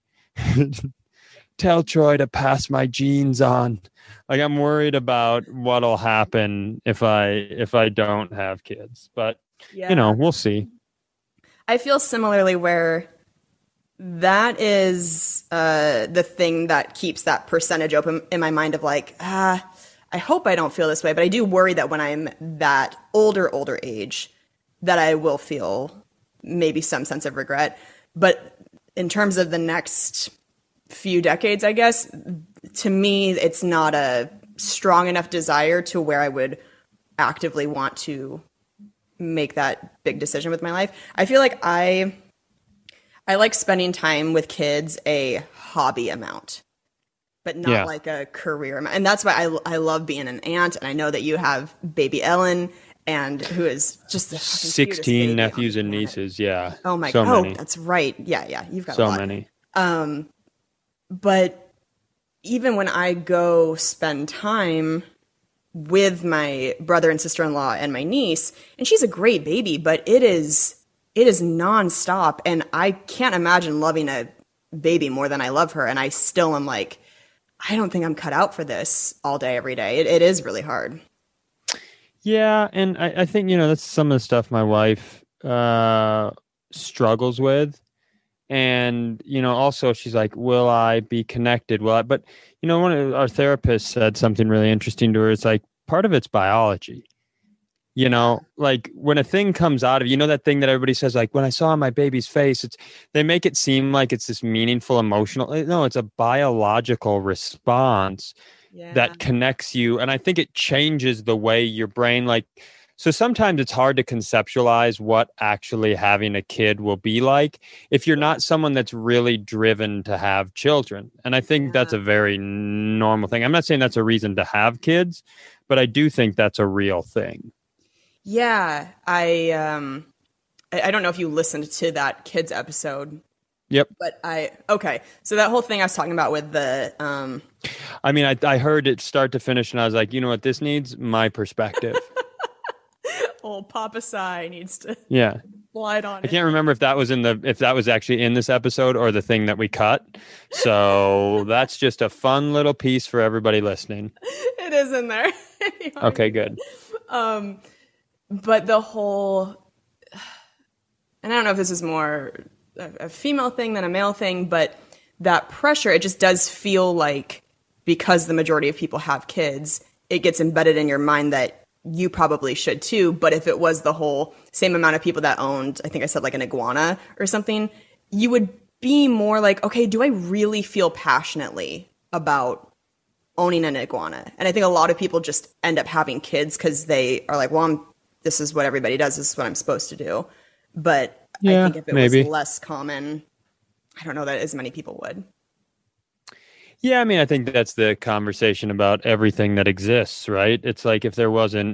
to pass my genes on. Like I'm worried about what'll happen if I don't have kids. But we'll see. I feel similarly where that is the thing that keeps that percentage open in my mind of like, I hope I don't feel this way, but I do worry that when I'm that older age, that I will feel maybe some sense of regret. But in terms of the next few decades, I guess, to me, it's not a strong enough desire to where I would actively want to make that big decision with my life. I feel like I like spending time with kids a hobby amount, but not like a career amount. And that's why I love being an aunt. And I know that you have baby Ellen, and who is just the 16 nephews and nieces. Yeah. Oh my God. Oh, that's right. Yeah. You've got so a lot. Many. But even when I go spend time with my brother and sister-in-law and my niece, and she's a great baby, but it is nonstop. And I can't imagine loving a baby more than I love her. And I still am like, I don't think I'm cut out for this all day, every day. It is really hard. Yeah, and I think, that's some of the stuff my wife struggles with. And, also she's like, will I be connected? But, one of our therapists said something really interesting to her. It's like, part of it's biology. Like when a thing comes out of, that thing that everybody says, like when I saw my baby's face, they make it seem like it's this meaningful, emotional. No, it's a biological response that connects you. And I think it changes the way your brain, so sometimes it's hard to conceptualize what actually having a kid will be like if you're not someone that's really driven to have children. And I think that's a very normal thing. I'm not saying that's a reason to have kids, but I do think that's a real thing. Yeah, I don't know if you listened to that kids episode. Yep. But so that whole thing I was talking about with the I heard it start to finish and I was like, you know what this needs? My perspective. Old Papa Sai needs to slide on it. I can't remember if that was actually in this episode or the thing that we cut. So that's just a fun little piece for everybody listening. It is in there. Okay, good. But the whole, and I don't know if this is more a female thing than a male thing, but that pressure, it just does feel like because the majority of people have kids, it gets embedded in your mind that you probably should too. But if it was the whole same amount of people that owned, I think I said like an iguana or something, you would be more like, okay, do I really feel passionately about owning an iguana? And I think a lot of people just end up having kids because they are like, well, this is what everybody does. This is what I'm supposed to do. But I think if it was less common, I don't know that as many people would. Yeah, I think that's the conversation about everything that exists, right? It's like if there wasn't,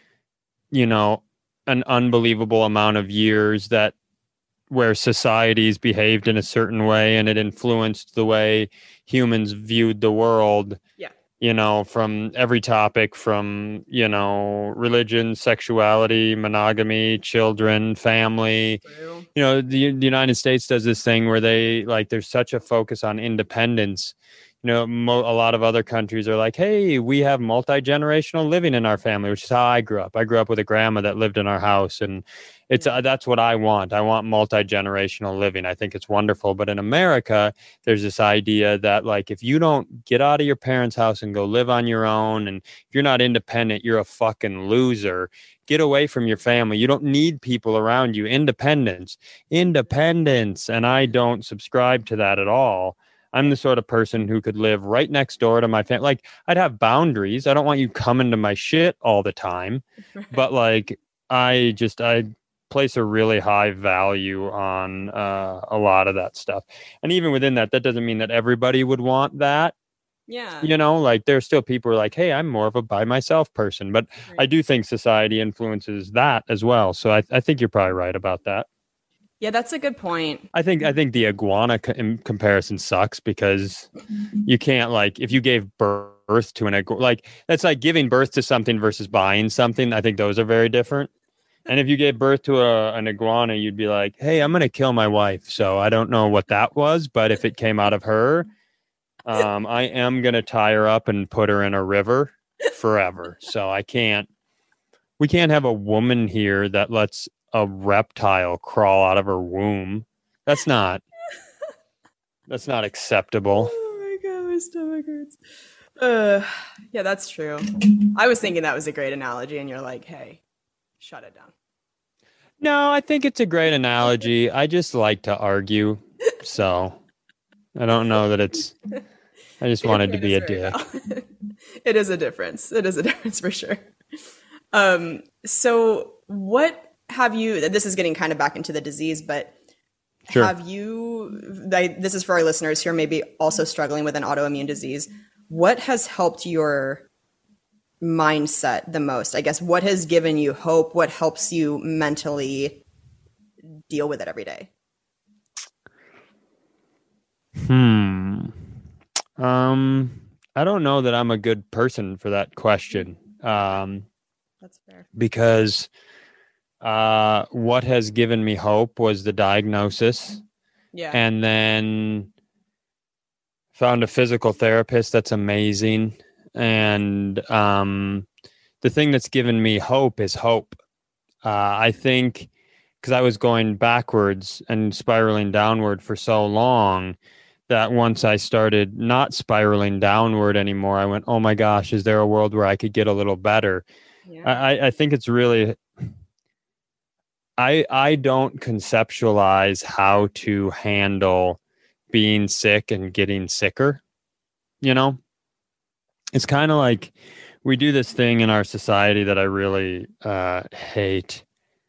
an unbelievable amount of years where societies behaved in a certain way and it influenced the way humans viewed the world. Yeah. From every topic from, religion, sexuality, monogamy, children, family. True. The United States does this thing where there's such a focus on independence. A lot of other countries are like, hey, we have multi-generational living in our family, which is how I grew up. I grew up with a grandma that lived in our house, and that's what I want. I want multi-generational living. I think it's wonderful. But in America, there's this idea that if you don't get out of your parents' house and go live on your own, and if you're not independent, you're a fucking loser. Get away from your family. You don't need people around you. Independence. And I don't subscribe to that at all. I'm the sort of person who could live right next door to my family. I'd have boundaries. I don't want you coming to my shit all the time. Right. But I place a really high value on a lot of that stuff. And even within that doesn't mean that everybody would want that. Yeah. There's still people who are like, hey, I'm more of a by myself person. But right. I do think society influences that as well. So I think you're probably right about that. Yeah, that's a good point. I think the iguana comparison sucks because you can't if you gave birth to an iguana, that's like giving birth to something versus buying something. I think those are very different. And if you gave birth to an iguana, you'd be like, hey, I'm going to kill my wife. So I don't know what that was, but if it came out of her, I am going to tie her up and put her in a river forever. So we can't have a woman here that lets a reptile crawl out of her womb. That's not acceptable. Oh my god, my stomach hurts. Yeah, that's true. I was thinking that was a great analogy, and you're like, hey, shut it down. No, I think it's a great analogy. I just like to argue, so I don't know that it's. I just wanted to be a dick. It is a difference. It is a difference for sure. So what have you, this is getting kind of back into the disease, but sure. Have you, this is for our listeners who are maybe also struggling with an autoimmune disease. What has helped your mindset the most? I guess what has given you hope? What helps you mentally deal with it every day? I don't know that I'm a good person for that question. That's fair. Because what has given me hope was the diagnosis. Yeah. And then found a physical therapist that's amazing. And the thing that's given me hope is hope. I think because I was going backwards and spiraling downward for so long that once I started not spiraling downward anymore, I went, oh my gosh, is there a world where I could get a little better? Yeah. I think it's really, I don't conceptualize how to handle being sick and getting sicker. You know, it's kind of like we do this thing in our society that I really hate.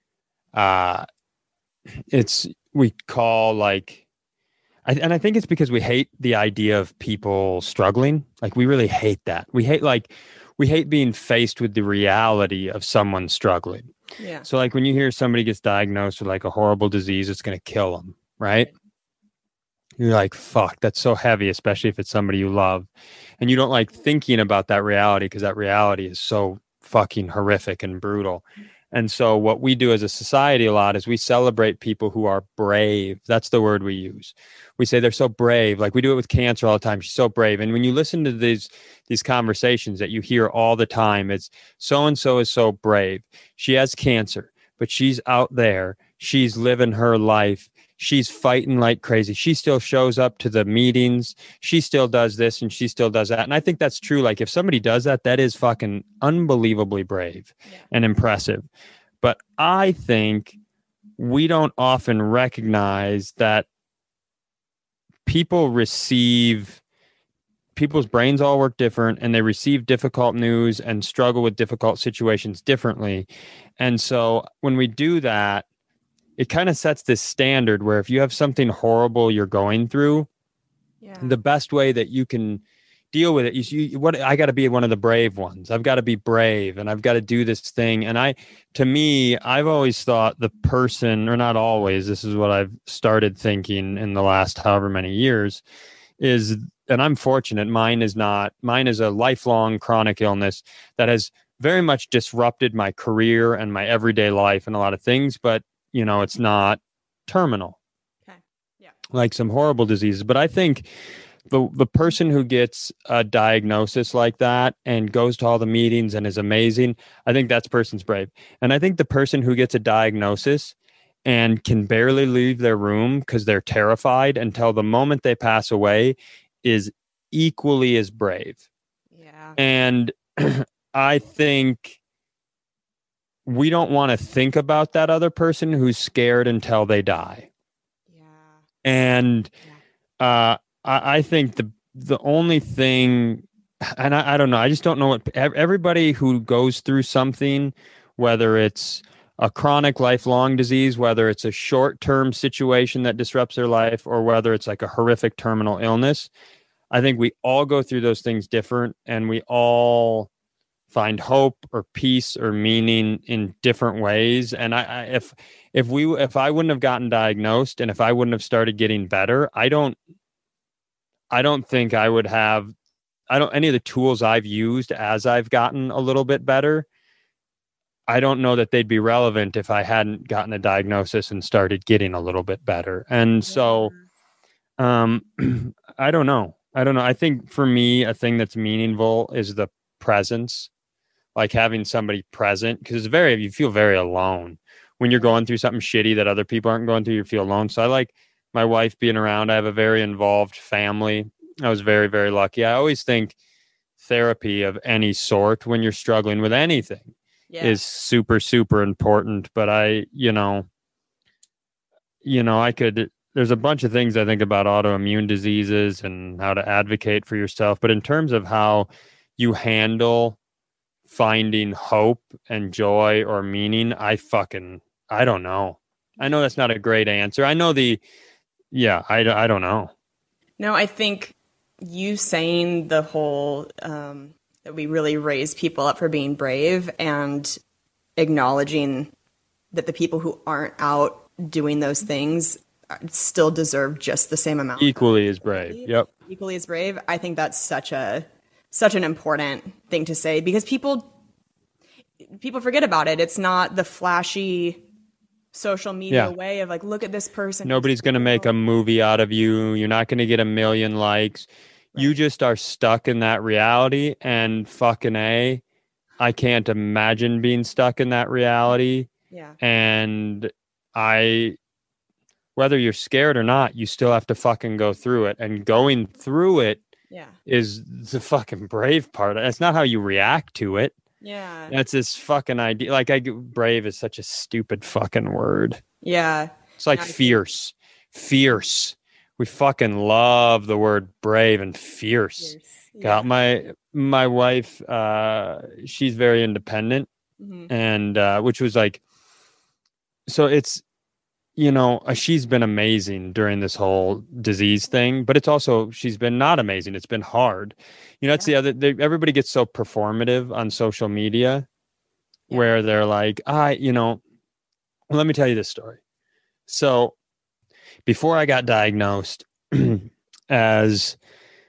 We call like, and I think it's because we hate the idea of people struggling. Like we really hate that. We hate being faced with the reality of someone struggling. Yeah. So like when you hear somebody gets diagnosed with like a horrible disease, it's going to kill them, right? You're like, fuck, that's so heavy, especially if it's somebody you love. And you don't like thinking about that reality because that reality is so fucking horrific and brutal. And so what we do as a society a lot is we celebrate people who are brave. That's the word we use. We say they're so brave. Like we do it with cancer all the time. She's so brave. And when you listen to these conversations that you hear all the time, it's so-and-so is so brave. She has cancer, but she's out there. She's living her life. She's fighting like crazy. She still shows up to the meetings. She still does this and she still does that. And I think that's true. Like if somebody does that, that is fucking unbelievably brave and impressive. But I think we don't often recognize that people's brains all work different and they receive difficult news and struggle with difficult situations differently. And so when we do that, it kind of sets this standard where if you have something horrible you're going through, the best way that you can deal with it is I got to be one of the brave ones. I've got to be brave and I've got to do this thing. And I've always thought the person, or not always, this is what I've started thinking in the last however many years is, and I'm fortunate, mine is a lifelong chronic illness that has very much disrupted my career and my everyday life and a lot of things, but you know, it's not terminal. Okay. Yeah. Like some horrible diseases. But I think the person who gets a diagnosis like that and goes to all the meetings and is amazing, I think that person's brave. And I think the person who gets a diagnosis and can barely leave their room because they're terrified until the moment they pass away is equally as brave. Yeah. And I think we don't want to think about that other person who's scared until they die. Yeah. And I think the only thing, and I don't know, I just don't know what everybody who goes through something, whether it's a chronic lifelong disease, whether it's a short-term situation that disrupts their life, or whether it's like a horrific terminal illness, I think we all go through those things different, and we all find hope or peace or meaning in different ways. And if I wouldn't have gotten diagnosed and if I wouldn't have started getting better, I don't think I would have, any of the tools I've used as I've gotten a little bit better, I don't know that they'd be relevant if I hadn't gotten a diagnosis and started getting a little bit better. And so, I don't know. I think for me, a thing that's meaningful is the presence. Like having somebody present, because you feel very alone when you're going through something shitty that other people aren't going through. You feel alone. So I like my wife being around. I have a very involved family. I was very, very lucky. I always think therapy of any sort when you're struggling with anything is super, super important. But there's a bunch of things I think about autoimmune diseases and how to advocate for yourself. But in terms of how you handle finding hope and joy or meaning, I don't know. I know that's not a great answer. I know I don't know. No, I think you saying the whole, that we really raise people up for being brave and acknowledging that the people who aren't out doing those things still deserve just the same amount. Equally as brave. Yep. Equally as brave. I think that's such an important thing to say, because people forget about it. It's not the flashy social media way of like, look at this person. Nobody's going to make a movie out of you. You're not going to get 1 million likes. Right. You just are stuck in that reality, and I can't imagine being stuck in that reality. Yeah. And whether you're scared or not, you still have to fucking go through it. And going through it is the fucking brave part. It's not how you react to it. Yeah. That's this fucking idea. Like, brave is such a stupid fucking word. Yeah. It's like fierce. Fierce. We fucking love the word brave and fierce. Yeah. God, my wife, she's very independent. And which was like, so it's, you know, she's been amazing during this whole disease thing, but it's also, she's been not amazing. It's been hard. You know, that's the other, everybody gets so performative on social media where they're like, you know, let me tell you this story. So before I got diagnosed, as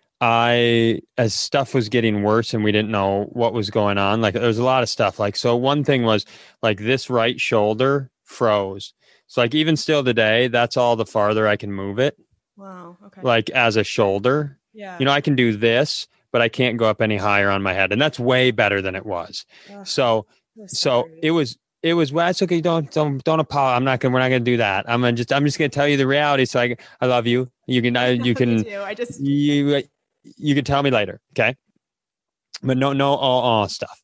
stuff was getting worse and we didn't know what was going on, like there was a lot of stuff. Like, so one thing was like this right shoulder froze. So like even still today, that's all the farther I can move it. Wow. Okay. Like as a shoulder. Yeah. You know, I can do this, but I can't go up any higher on my head. And that's way better than it was. So it was, well, it's okay. Don't apologize. We're not going to do that. I'm just going to tell you the reality. So I love you. You can, you can tell me later. Okay. But no stuff.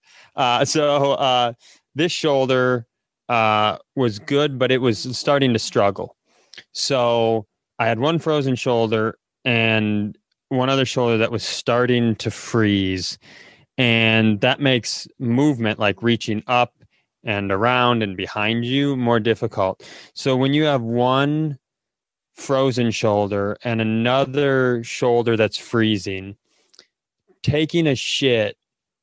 So this shoulder, was good, but it was starting to struggle. So I had one frozen shoulder and one other shoulder that was starting to freeze. And that makes movement, like reaching up and around and behind you, more difficult. So when you have one frozen shoulder and another shoulder that's freezing, taking a shit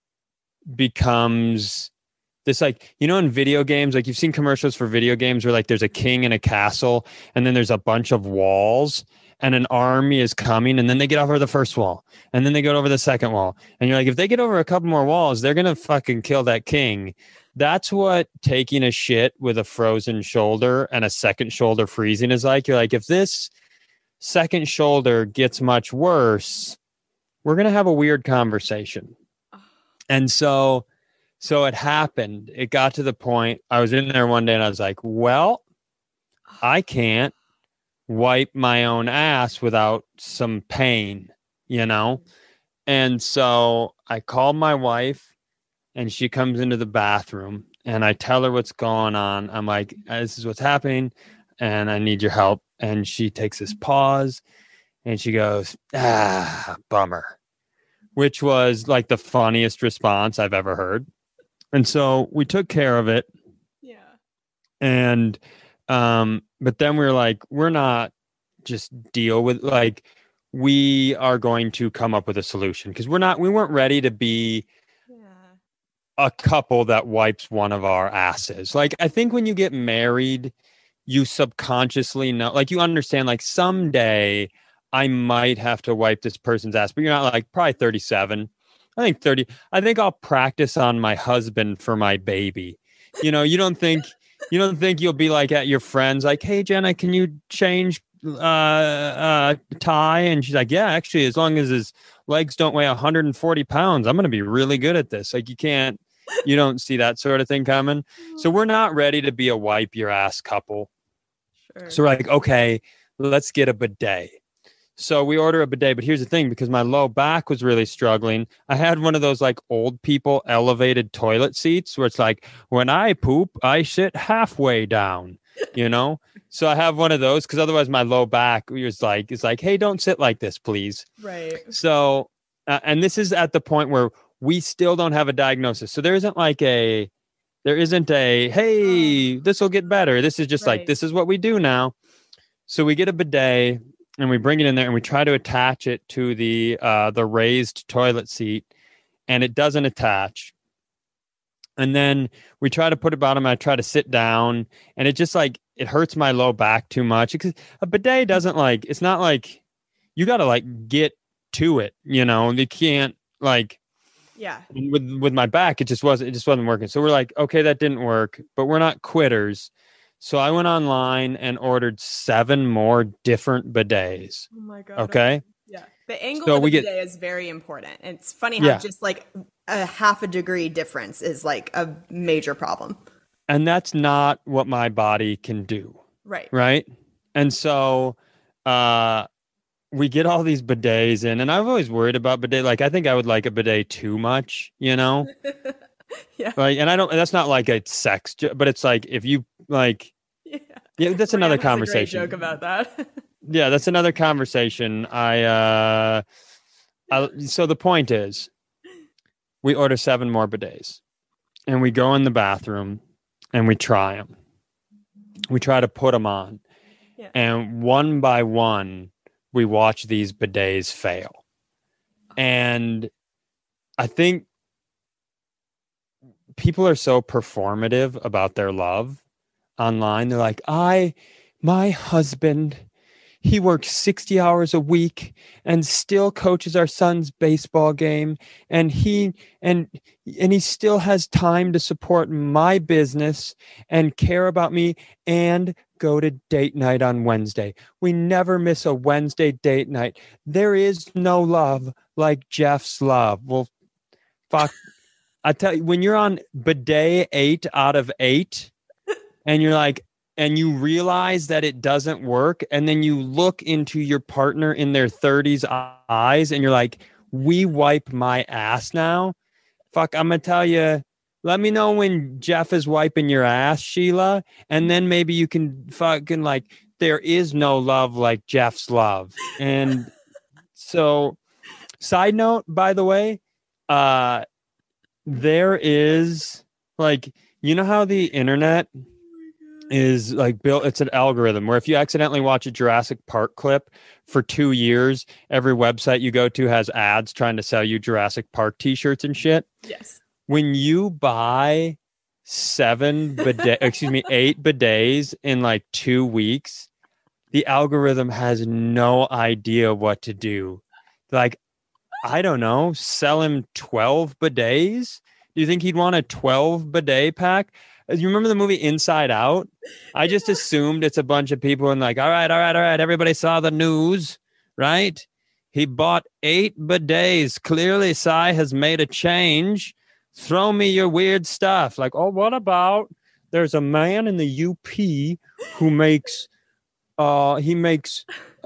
becomes this, like, you know, in video games, like you've seen commercials for video games where like there's a king in a castle and then there's a bunch of walls and an army is coming and then they get over the first wall and then they go over the second wall. And you're like, if they get over a couple more walls, they're going to fucking kill that king. That's what taking a shit with a frozen shoulder and a second shoulder freezing is like. You're like, if this second shoulder gets much worse, we're going to have a weird conversation. And so it happened. It got to the point, I was in there one day and I was like, well, I can't wipe my own ass without some pain, you know? And so I called my wife and she comes into the bathroom and I tell her what's going on. I'm like, this is what's happening and I need your help. And she takes this pause and she goes, bummer, which was like the funniest response I've ever heard. And so we took care of it. Yeah. And, but then we were like, we're not just deal with, like, we are going to come up with a solution because we weren't ready to be a couple that wipes one of our asses. Like, I think when you get married, you subconsciously know, like, you understand, like, someday I might have to wipe this person's ass, but you're not like probably 37. I think 30. I think I'll practice on my husband for my baby. You know, you don't think you'll be like at your friends, like, hey, Jenna, can you change Ty? And she's like, yeah, actually, as long as his legs don't weigh 140 pounds, I'm going to be really good at this. Like, you don't see that sort of thing coming. So we're not ready to be a wipe your ass couple. Sure. So we're like, okay, let's get a bidet. So we order a bidet, but here's the thing, because my low back was really struggling. I had one of those like old people elevated toilet seats where it's like, when I poop, I sit halfway down, you know? So I have one of those because otherwise my low back is like, hey, don't sit like this, please. Right. So, and this is at the point where we still don't have a diagnosis. So there isn't a, hey, this will get better. This is just like, this is what we do now. So we get a bidet. And we bring it in there and we try to attach it to the raised toilet seat, and it doesn't attach. And then we try to put it bottom. I try to sit down, and it just like, it hurts my low back too much because a bidet doesn't like, it's not like you got to like get to it, you know, you can't like, yeah, with my back, it just wasn't working. So we're like, okay, that didn't work, but we're not quitters. So I went online and ordered 7 more different bidets. Oh my God. Okay. Yeah. The angle of the bidet is very important. It's funny how just like a half a degree difference is like a major problem. And that's not what my body can do. Right. Right. And so we get all these bidets in, and I've always worried about bidet. Like, I think I would like a bidet too much, you know? Yeah. Like, and that's not like a sex, but it's like, if you like, yeah, that's another conversation. A great joke about that. Yeah, that's another conversation. So the point is, we order 7 more bidets, and we go in the bathroom and we try them. We try to put them on, and one by one, we watch these bidets fail. And I think people are so performative about their love online. They're like, my husband, he works 60 hours a week and still coaches our son's baseball game. And he still has time to support my business and care about me and go to date night on Wednesday. We never miss a Wednesday date night. There is no love like Jeff's love. Well, fuck. I tell you, when you're on bidet 8 out of 8 and you're like, and you realize that it doesn't work, and then you look into your partner in their 30s eyes and you're like, we wipe my ass now. Fuck, I'm going to tell you, let me know when Jeff is wiping your ass, Sheila. And then maybe you can fucking like, there is no love like Jeff's love. And so, side note, by the way, there is like, you know how the internet is like built, it's an algorithm where if you accidentally watch a Jurassic Park clip for 2 years, every website you go to has ads trying to sell you Jurassic Park t-shirts and shit. Yes. When you buy 8 bidets in like 2 weeks, the algorithm has no idea what to do. Like, I don't know, sell him 12 bidets? Do you think he'd want a 12 bidet pack? You remember the movie Inside Out? I just assumed it's a bunch of people and like, all right. Everybody saw the news, right? He bought 8 bidets. Clearly, Cy has made a change. Throw me your weird stuff. Like, oh, what about there's a man in the UP who makes coasters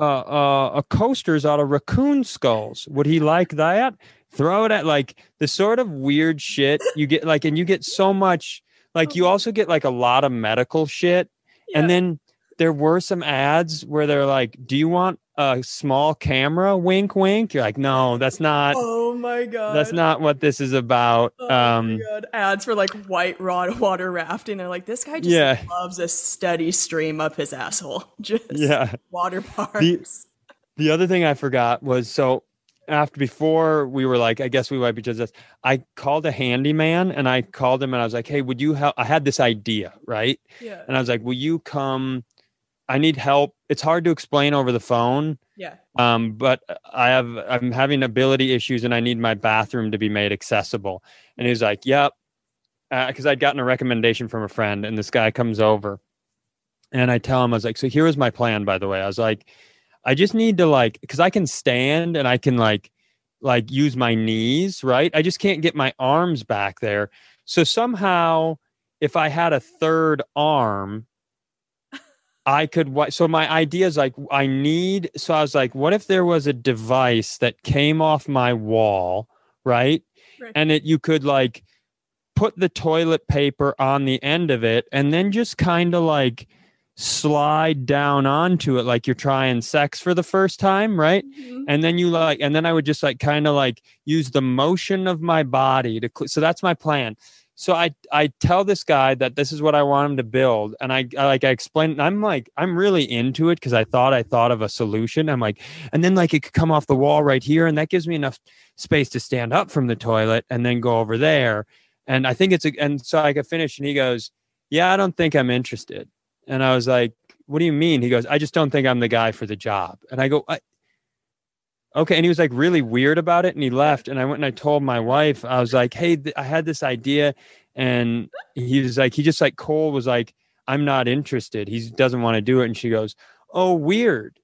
out of raccoon skulls. Would he like that? Throw it at like the sort of weird shit you get, like, and you get so much, like, you also get like a lot of medical shit. Yeah. And then there were some ads where they're like, do you want a small camera? Wink, wink. You're like, no, that's not. Oh my God. That's not what this is about. Oh my God. Ads for like white water rafting. They're like, this guy just loves a steady stream up his asshole. Just water parks. The other thing I forgot was, so before we were like, I guess we wipe each other's ass, I called a handyman and I called him and I was like, hey, would you help? I had this idea, right? Yeah. And I was like, will you come? I need help. It's hard to explain over the phone. Yeah. But I'm having ability issues and I need my bathroom to be made accessible. And he was like, yep. Because I'd gotten a recommendation from a friend, and this guy comes over and I tell him, I was like, so here was my plan, by the way. I was like, I just need to like, because I can stand and I can like use my knees, right? I just can't get my arms back there. So somehow, if I had a third arm, I could. So my idea is like, so I was like, what if there was a device that came off my wall, right? And you could like put the toilet paper on the end of it and then just kind of like slide down onto it like you're trying sex for the first time, right? Mm-hmm. And then and then I would just like kind of like use the motion of my body to so that's my plan. So I tell this guy that this is what I want him to build, and I explain, and I'm really into it because I thought of a solution. I'm like, and then like it could come off the wall right here, and that gives me enough space to stand up from the toilet and then go over there. And I think and so I could finish, and he goes, yeah, I don't think I'm interested. And I was like, what do you mean? He goes, I just don't think I'm the guy for the job. And I go, okay. And he was like really weird about it. And he left. And I went and I told my wife, I was like, hey, I had this idea. And he was like, Cole was like, I'm not interested. He doesn't want to do it. And she goes, oh, weird.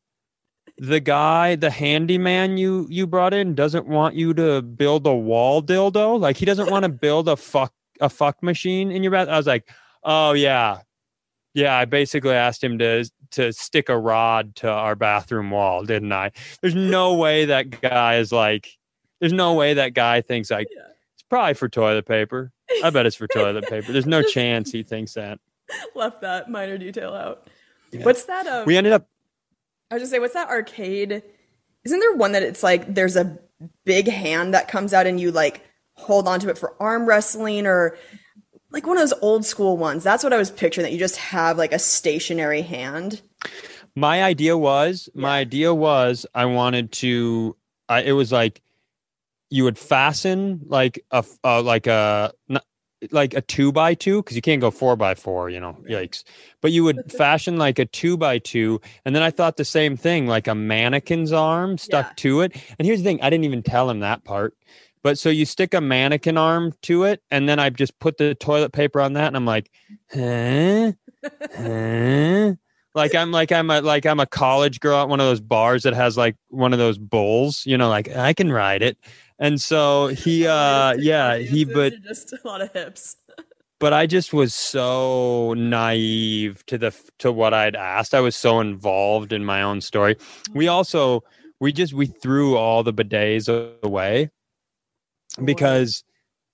The handyman you brought in doesn't want you to build a wall dildo. Like, he doesn't want to build a fuck machine in your bath. I was like, oh yeah. Yeah, I basically asked him to stick a rod to our bathroom wall, didn't I? There's no way that guy is like, there's no way that guy thinks like, it's probably for toilet paper. I bet it's for toilet paper. There's no chance he thinks that. Left that minor detail out. Yeah. What's that? We ended up. I was just say, what's that arcade? Isn't there one that it's like there's a big hand that comes out and you like hold onto it for arm wrestling, or like one of those old school ones? That's what I was picturing, that you just have like a stationary hand. My idea was I wanted to, it was like you would fasten like a 2x2, because you can't go 4x4, yikes. But you would fashion like a 2x2. And then I thought the same thing, like a mannequin's arm stuck to it. And here's the thing, I didn't even tell him that part. But so you stick a mannequin arm to it, and then I just put the toilet paper on that, and I'm like, huh? Like I'm a college girl at one of those bars that has like one of those bowls, like I can ride it. And so he but just a lot of hips. But I just was so naive to what I'd asked. I was so involved in my own story. We threw all the bidets away because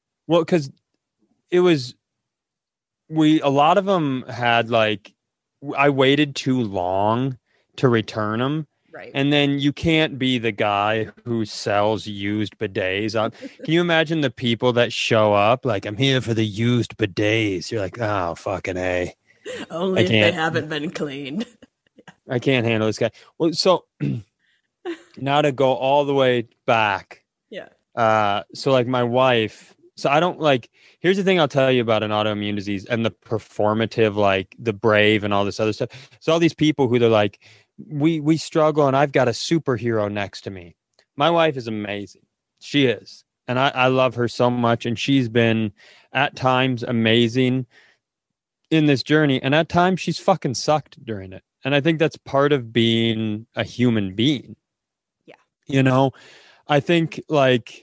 it was, a lot of them had like, I waited too long to return them. Right. And then you can't be the guy who sells used bidets. Can you imagine the people that show up like, I'm here for the used bidets? You're like, oh, fucking A. Only if they haven't been cleaned. I can't handle this guy. Well, so now to go all the way back. Yeah. So like my wife, so I don't like, here's the thing I'll tell you about an autoimmune disease and the performative, like the brave and all this other stuff. So all these people who they're like, we struggle and I've got a superhero next to me. My wife is amazing. She is. And I love her so much. And she's been at times amazing in this journey. And at times she's fucking sucked during it. And I think that's part of being a human being. Yeah. I think like,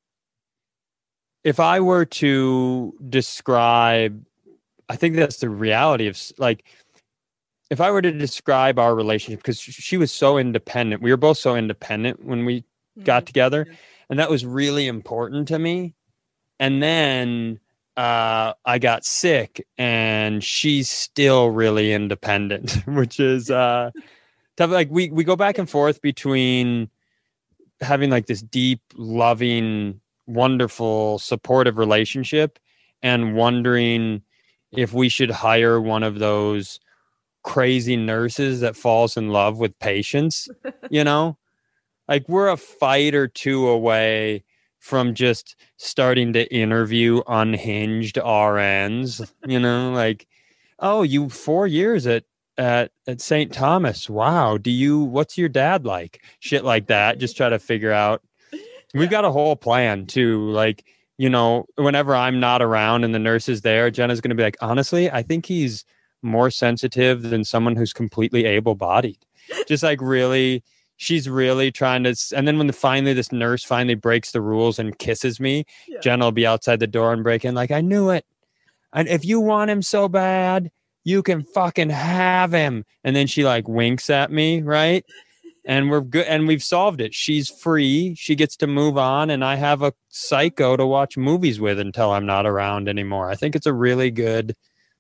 if I were to describe, I think that's the reality of like, if I were to describe our relationship, because she was so independent, we were both so independent when we got together, and that was really important to me. And then I got sick, and she's still really independent, which is tough. Like we go back and forth between having like this deep, loving, wonderful, supportive relationship and wondering if we should hire one of those crazy nurses that falls in love with patients, like we're a fight or two away from just starting to interview unhinged RNs, like, oh, you 4 years at St. Thomas. Wow. What's your dad like? Shit like that. Just try to figure out. We've got a whole plan too. Like, whenever I'm not around and the nurse is there, Jenna's going to be like, honestly, I think he's more sensitive than someone who's completely able-bodied. Just like really, she's really trying to. And then when this nurse finally breaks the rules and kisses me, Jenna will be outside the door and break in like, I knew it. And if you want him so bad, you can fucking have him. And then she like winks at me, right? And we're good, and we've solved it. She's free. She gets to move on, and I have a psycho to watch movies with until I'm not around anymore. I think it's a really good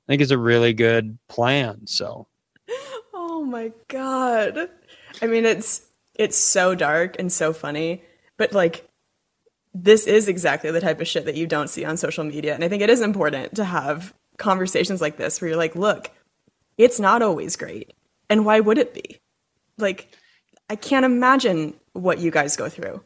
plan. So, oh my God. I mean, it's so dark and so funny, but like, this is exactly the type of shit that you don't see on social media. And I think it is important to have conversations like this where you're like, look, it's not always great. And why would it be? Like, I can't imagine what you guys go through.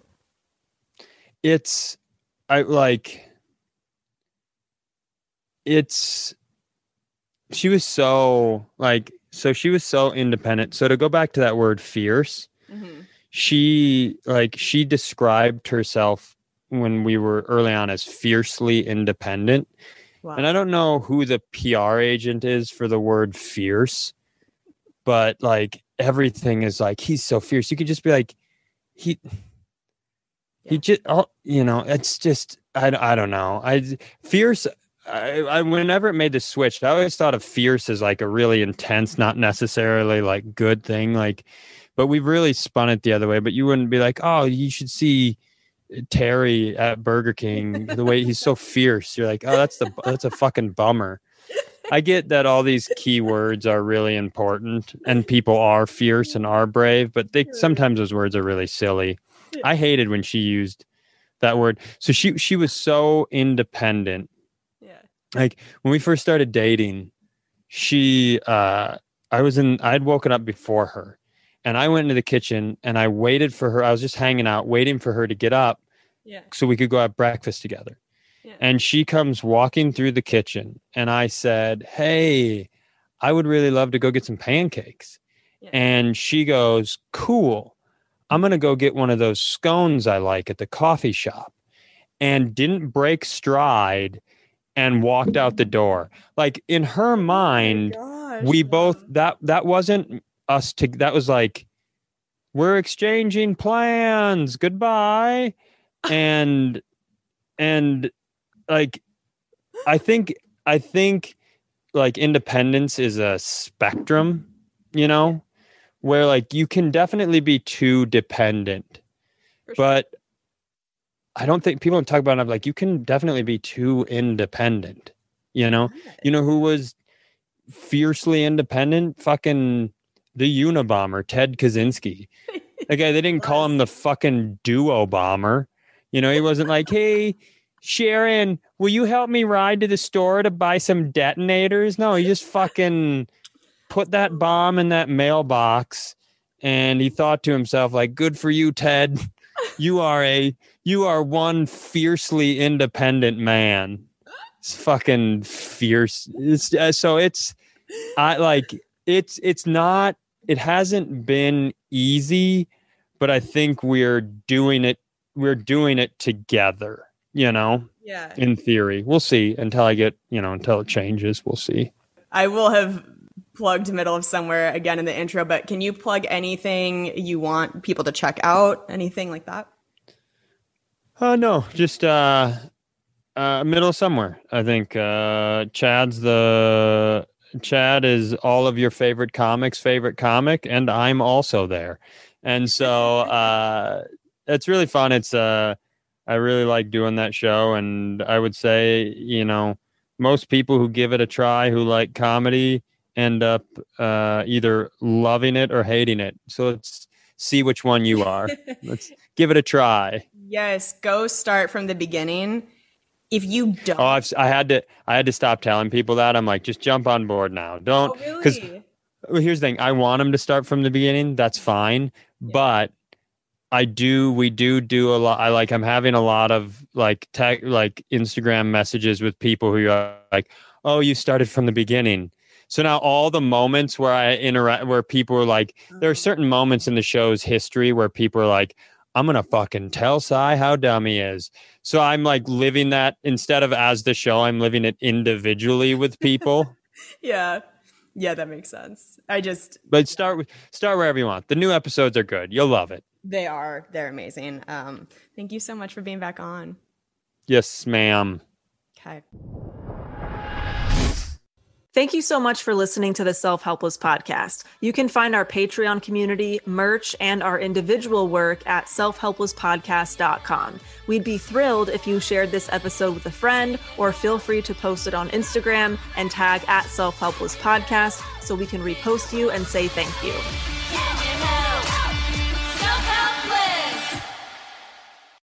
She was so she was so independent. So to go back to that word fierce, she described herself when we were early on as fiercely independent. Wow. And I don't know who the PR agent is for the word fierce, but like everything is like, he's so fierce. You could just be like, he just, it's just, I don't know. Fierce. I whenever it made the switch, I always thought of fierce as like a really intense, not necessarily like good thing. Like, but we've really spun it the other way. But you wouldn't be like, oh, you should see Terry at Burger King, the way he's so fierce. You're like, oh, that's a fucking bummer. I get that all these keywords are really important and people are fierce and are brave, but sometimes those words are really silly. I hated when she used that word. So she was so independent. Yeah. Like when we first started dating, I'd woken up before her and I went into the kitchen and I waited for her. I was just hanging out, waiting for her to get up so we could go have breakfast together. Yeah. And she comes walking through the kitchen and I said, hey, I would really love to go get some pancakes. Yeah. And she goes, cool. I'm going to go get one of those scones I like at the coffee shop, and didn't break stride and walked out the door. Like in her mind, we both, that wasn't us that was like, we're exchanging plans. Goodbye. And like, I think like independence is a spectrum, you know, where like you can definitely be too dependent, but I don't think people don't talk about it. Like you can definitely be too independent, you know, who was fiercely independent? Fucking the Unabomber, Ted Kaczynski. Okay. They didn't call him the fucking duo bomber. You know, he wasn't like, hey, Sharon, will you help me ride to the store to buy some detonators? No, he just fucking put that bomb in that mailbox, and he thought to himself, like, good for you, Ted. You are one fiercely independent man. It's fucking fierce. It hasn't been easy, but I think we're doing it together. You know, in theory, we'll see until it changes. We'll see. I will have plugged middle of somewhere again in the intro, but can you plug anything you want people to check out? Anything like that? No, just middle of somewhere. I think Chad is all of your favorite comics' favorite comic, and I'm also there. And so it's really fun. I really like doing that show, and I would say, most people who give it a try, who like comedy, end up either loving it or hating it. So let's see which one you are. Let's give it a try. Yes, go start from the beginning. If you don't, I had to stop telling people that. I'm like, just jump on board now. Don't, because here's the thing. I want them to start from the beginning. That's fine, but we do a lot. I'm having a lot of like Instagram messages with people who are like, oh, you started from the beginning. So now all the moments where I interact, where people are like, there are certain moments in the show's history where people are like, I'm going to fucking tell Cy how dumb he is. So I'm like living that instead of as the show, I'm living it individually with people. Yeah, that makes sense. But start wherever you want. The new episodes are good. You'll love it. They're amazing. Thank you so much for being back on. Yes, ma'am. Okay. Thank you so much for listening to the Self-Helpless podcast. You can find our Patreon community, merch, and our individual work at selfhelplesspodcast.com. We'd be thrilled if you shared this episode with a friend, or feel free to post it on Instagram and tag @selfhelplesspodcast so we can repost you and say thank you.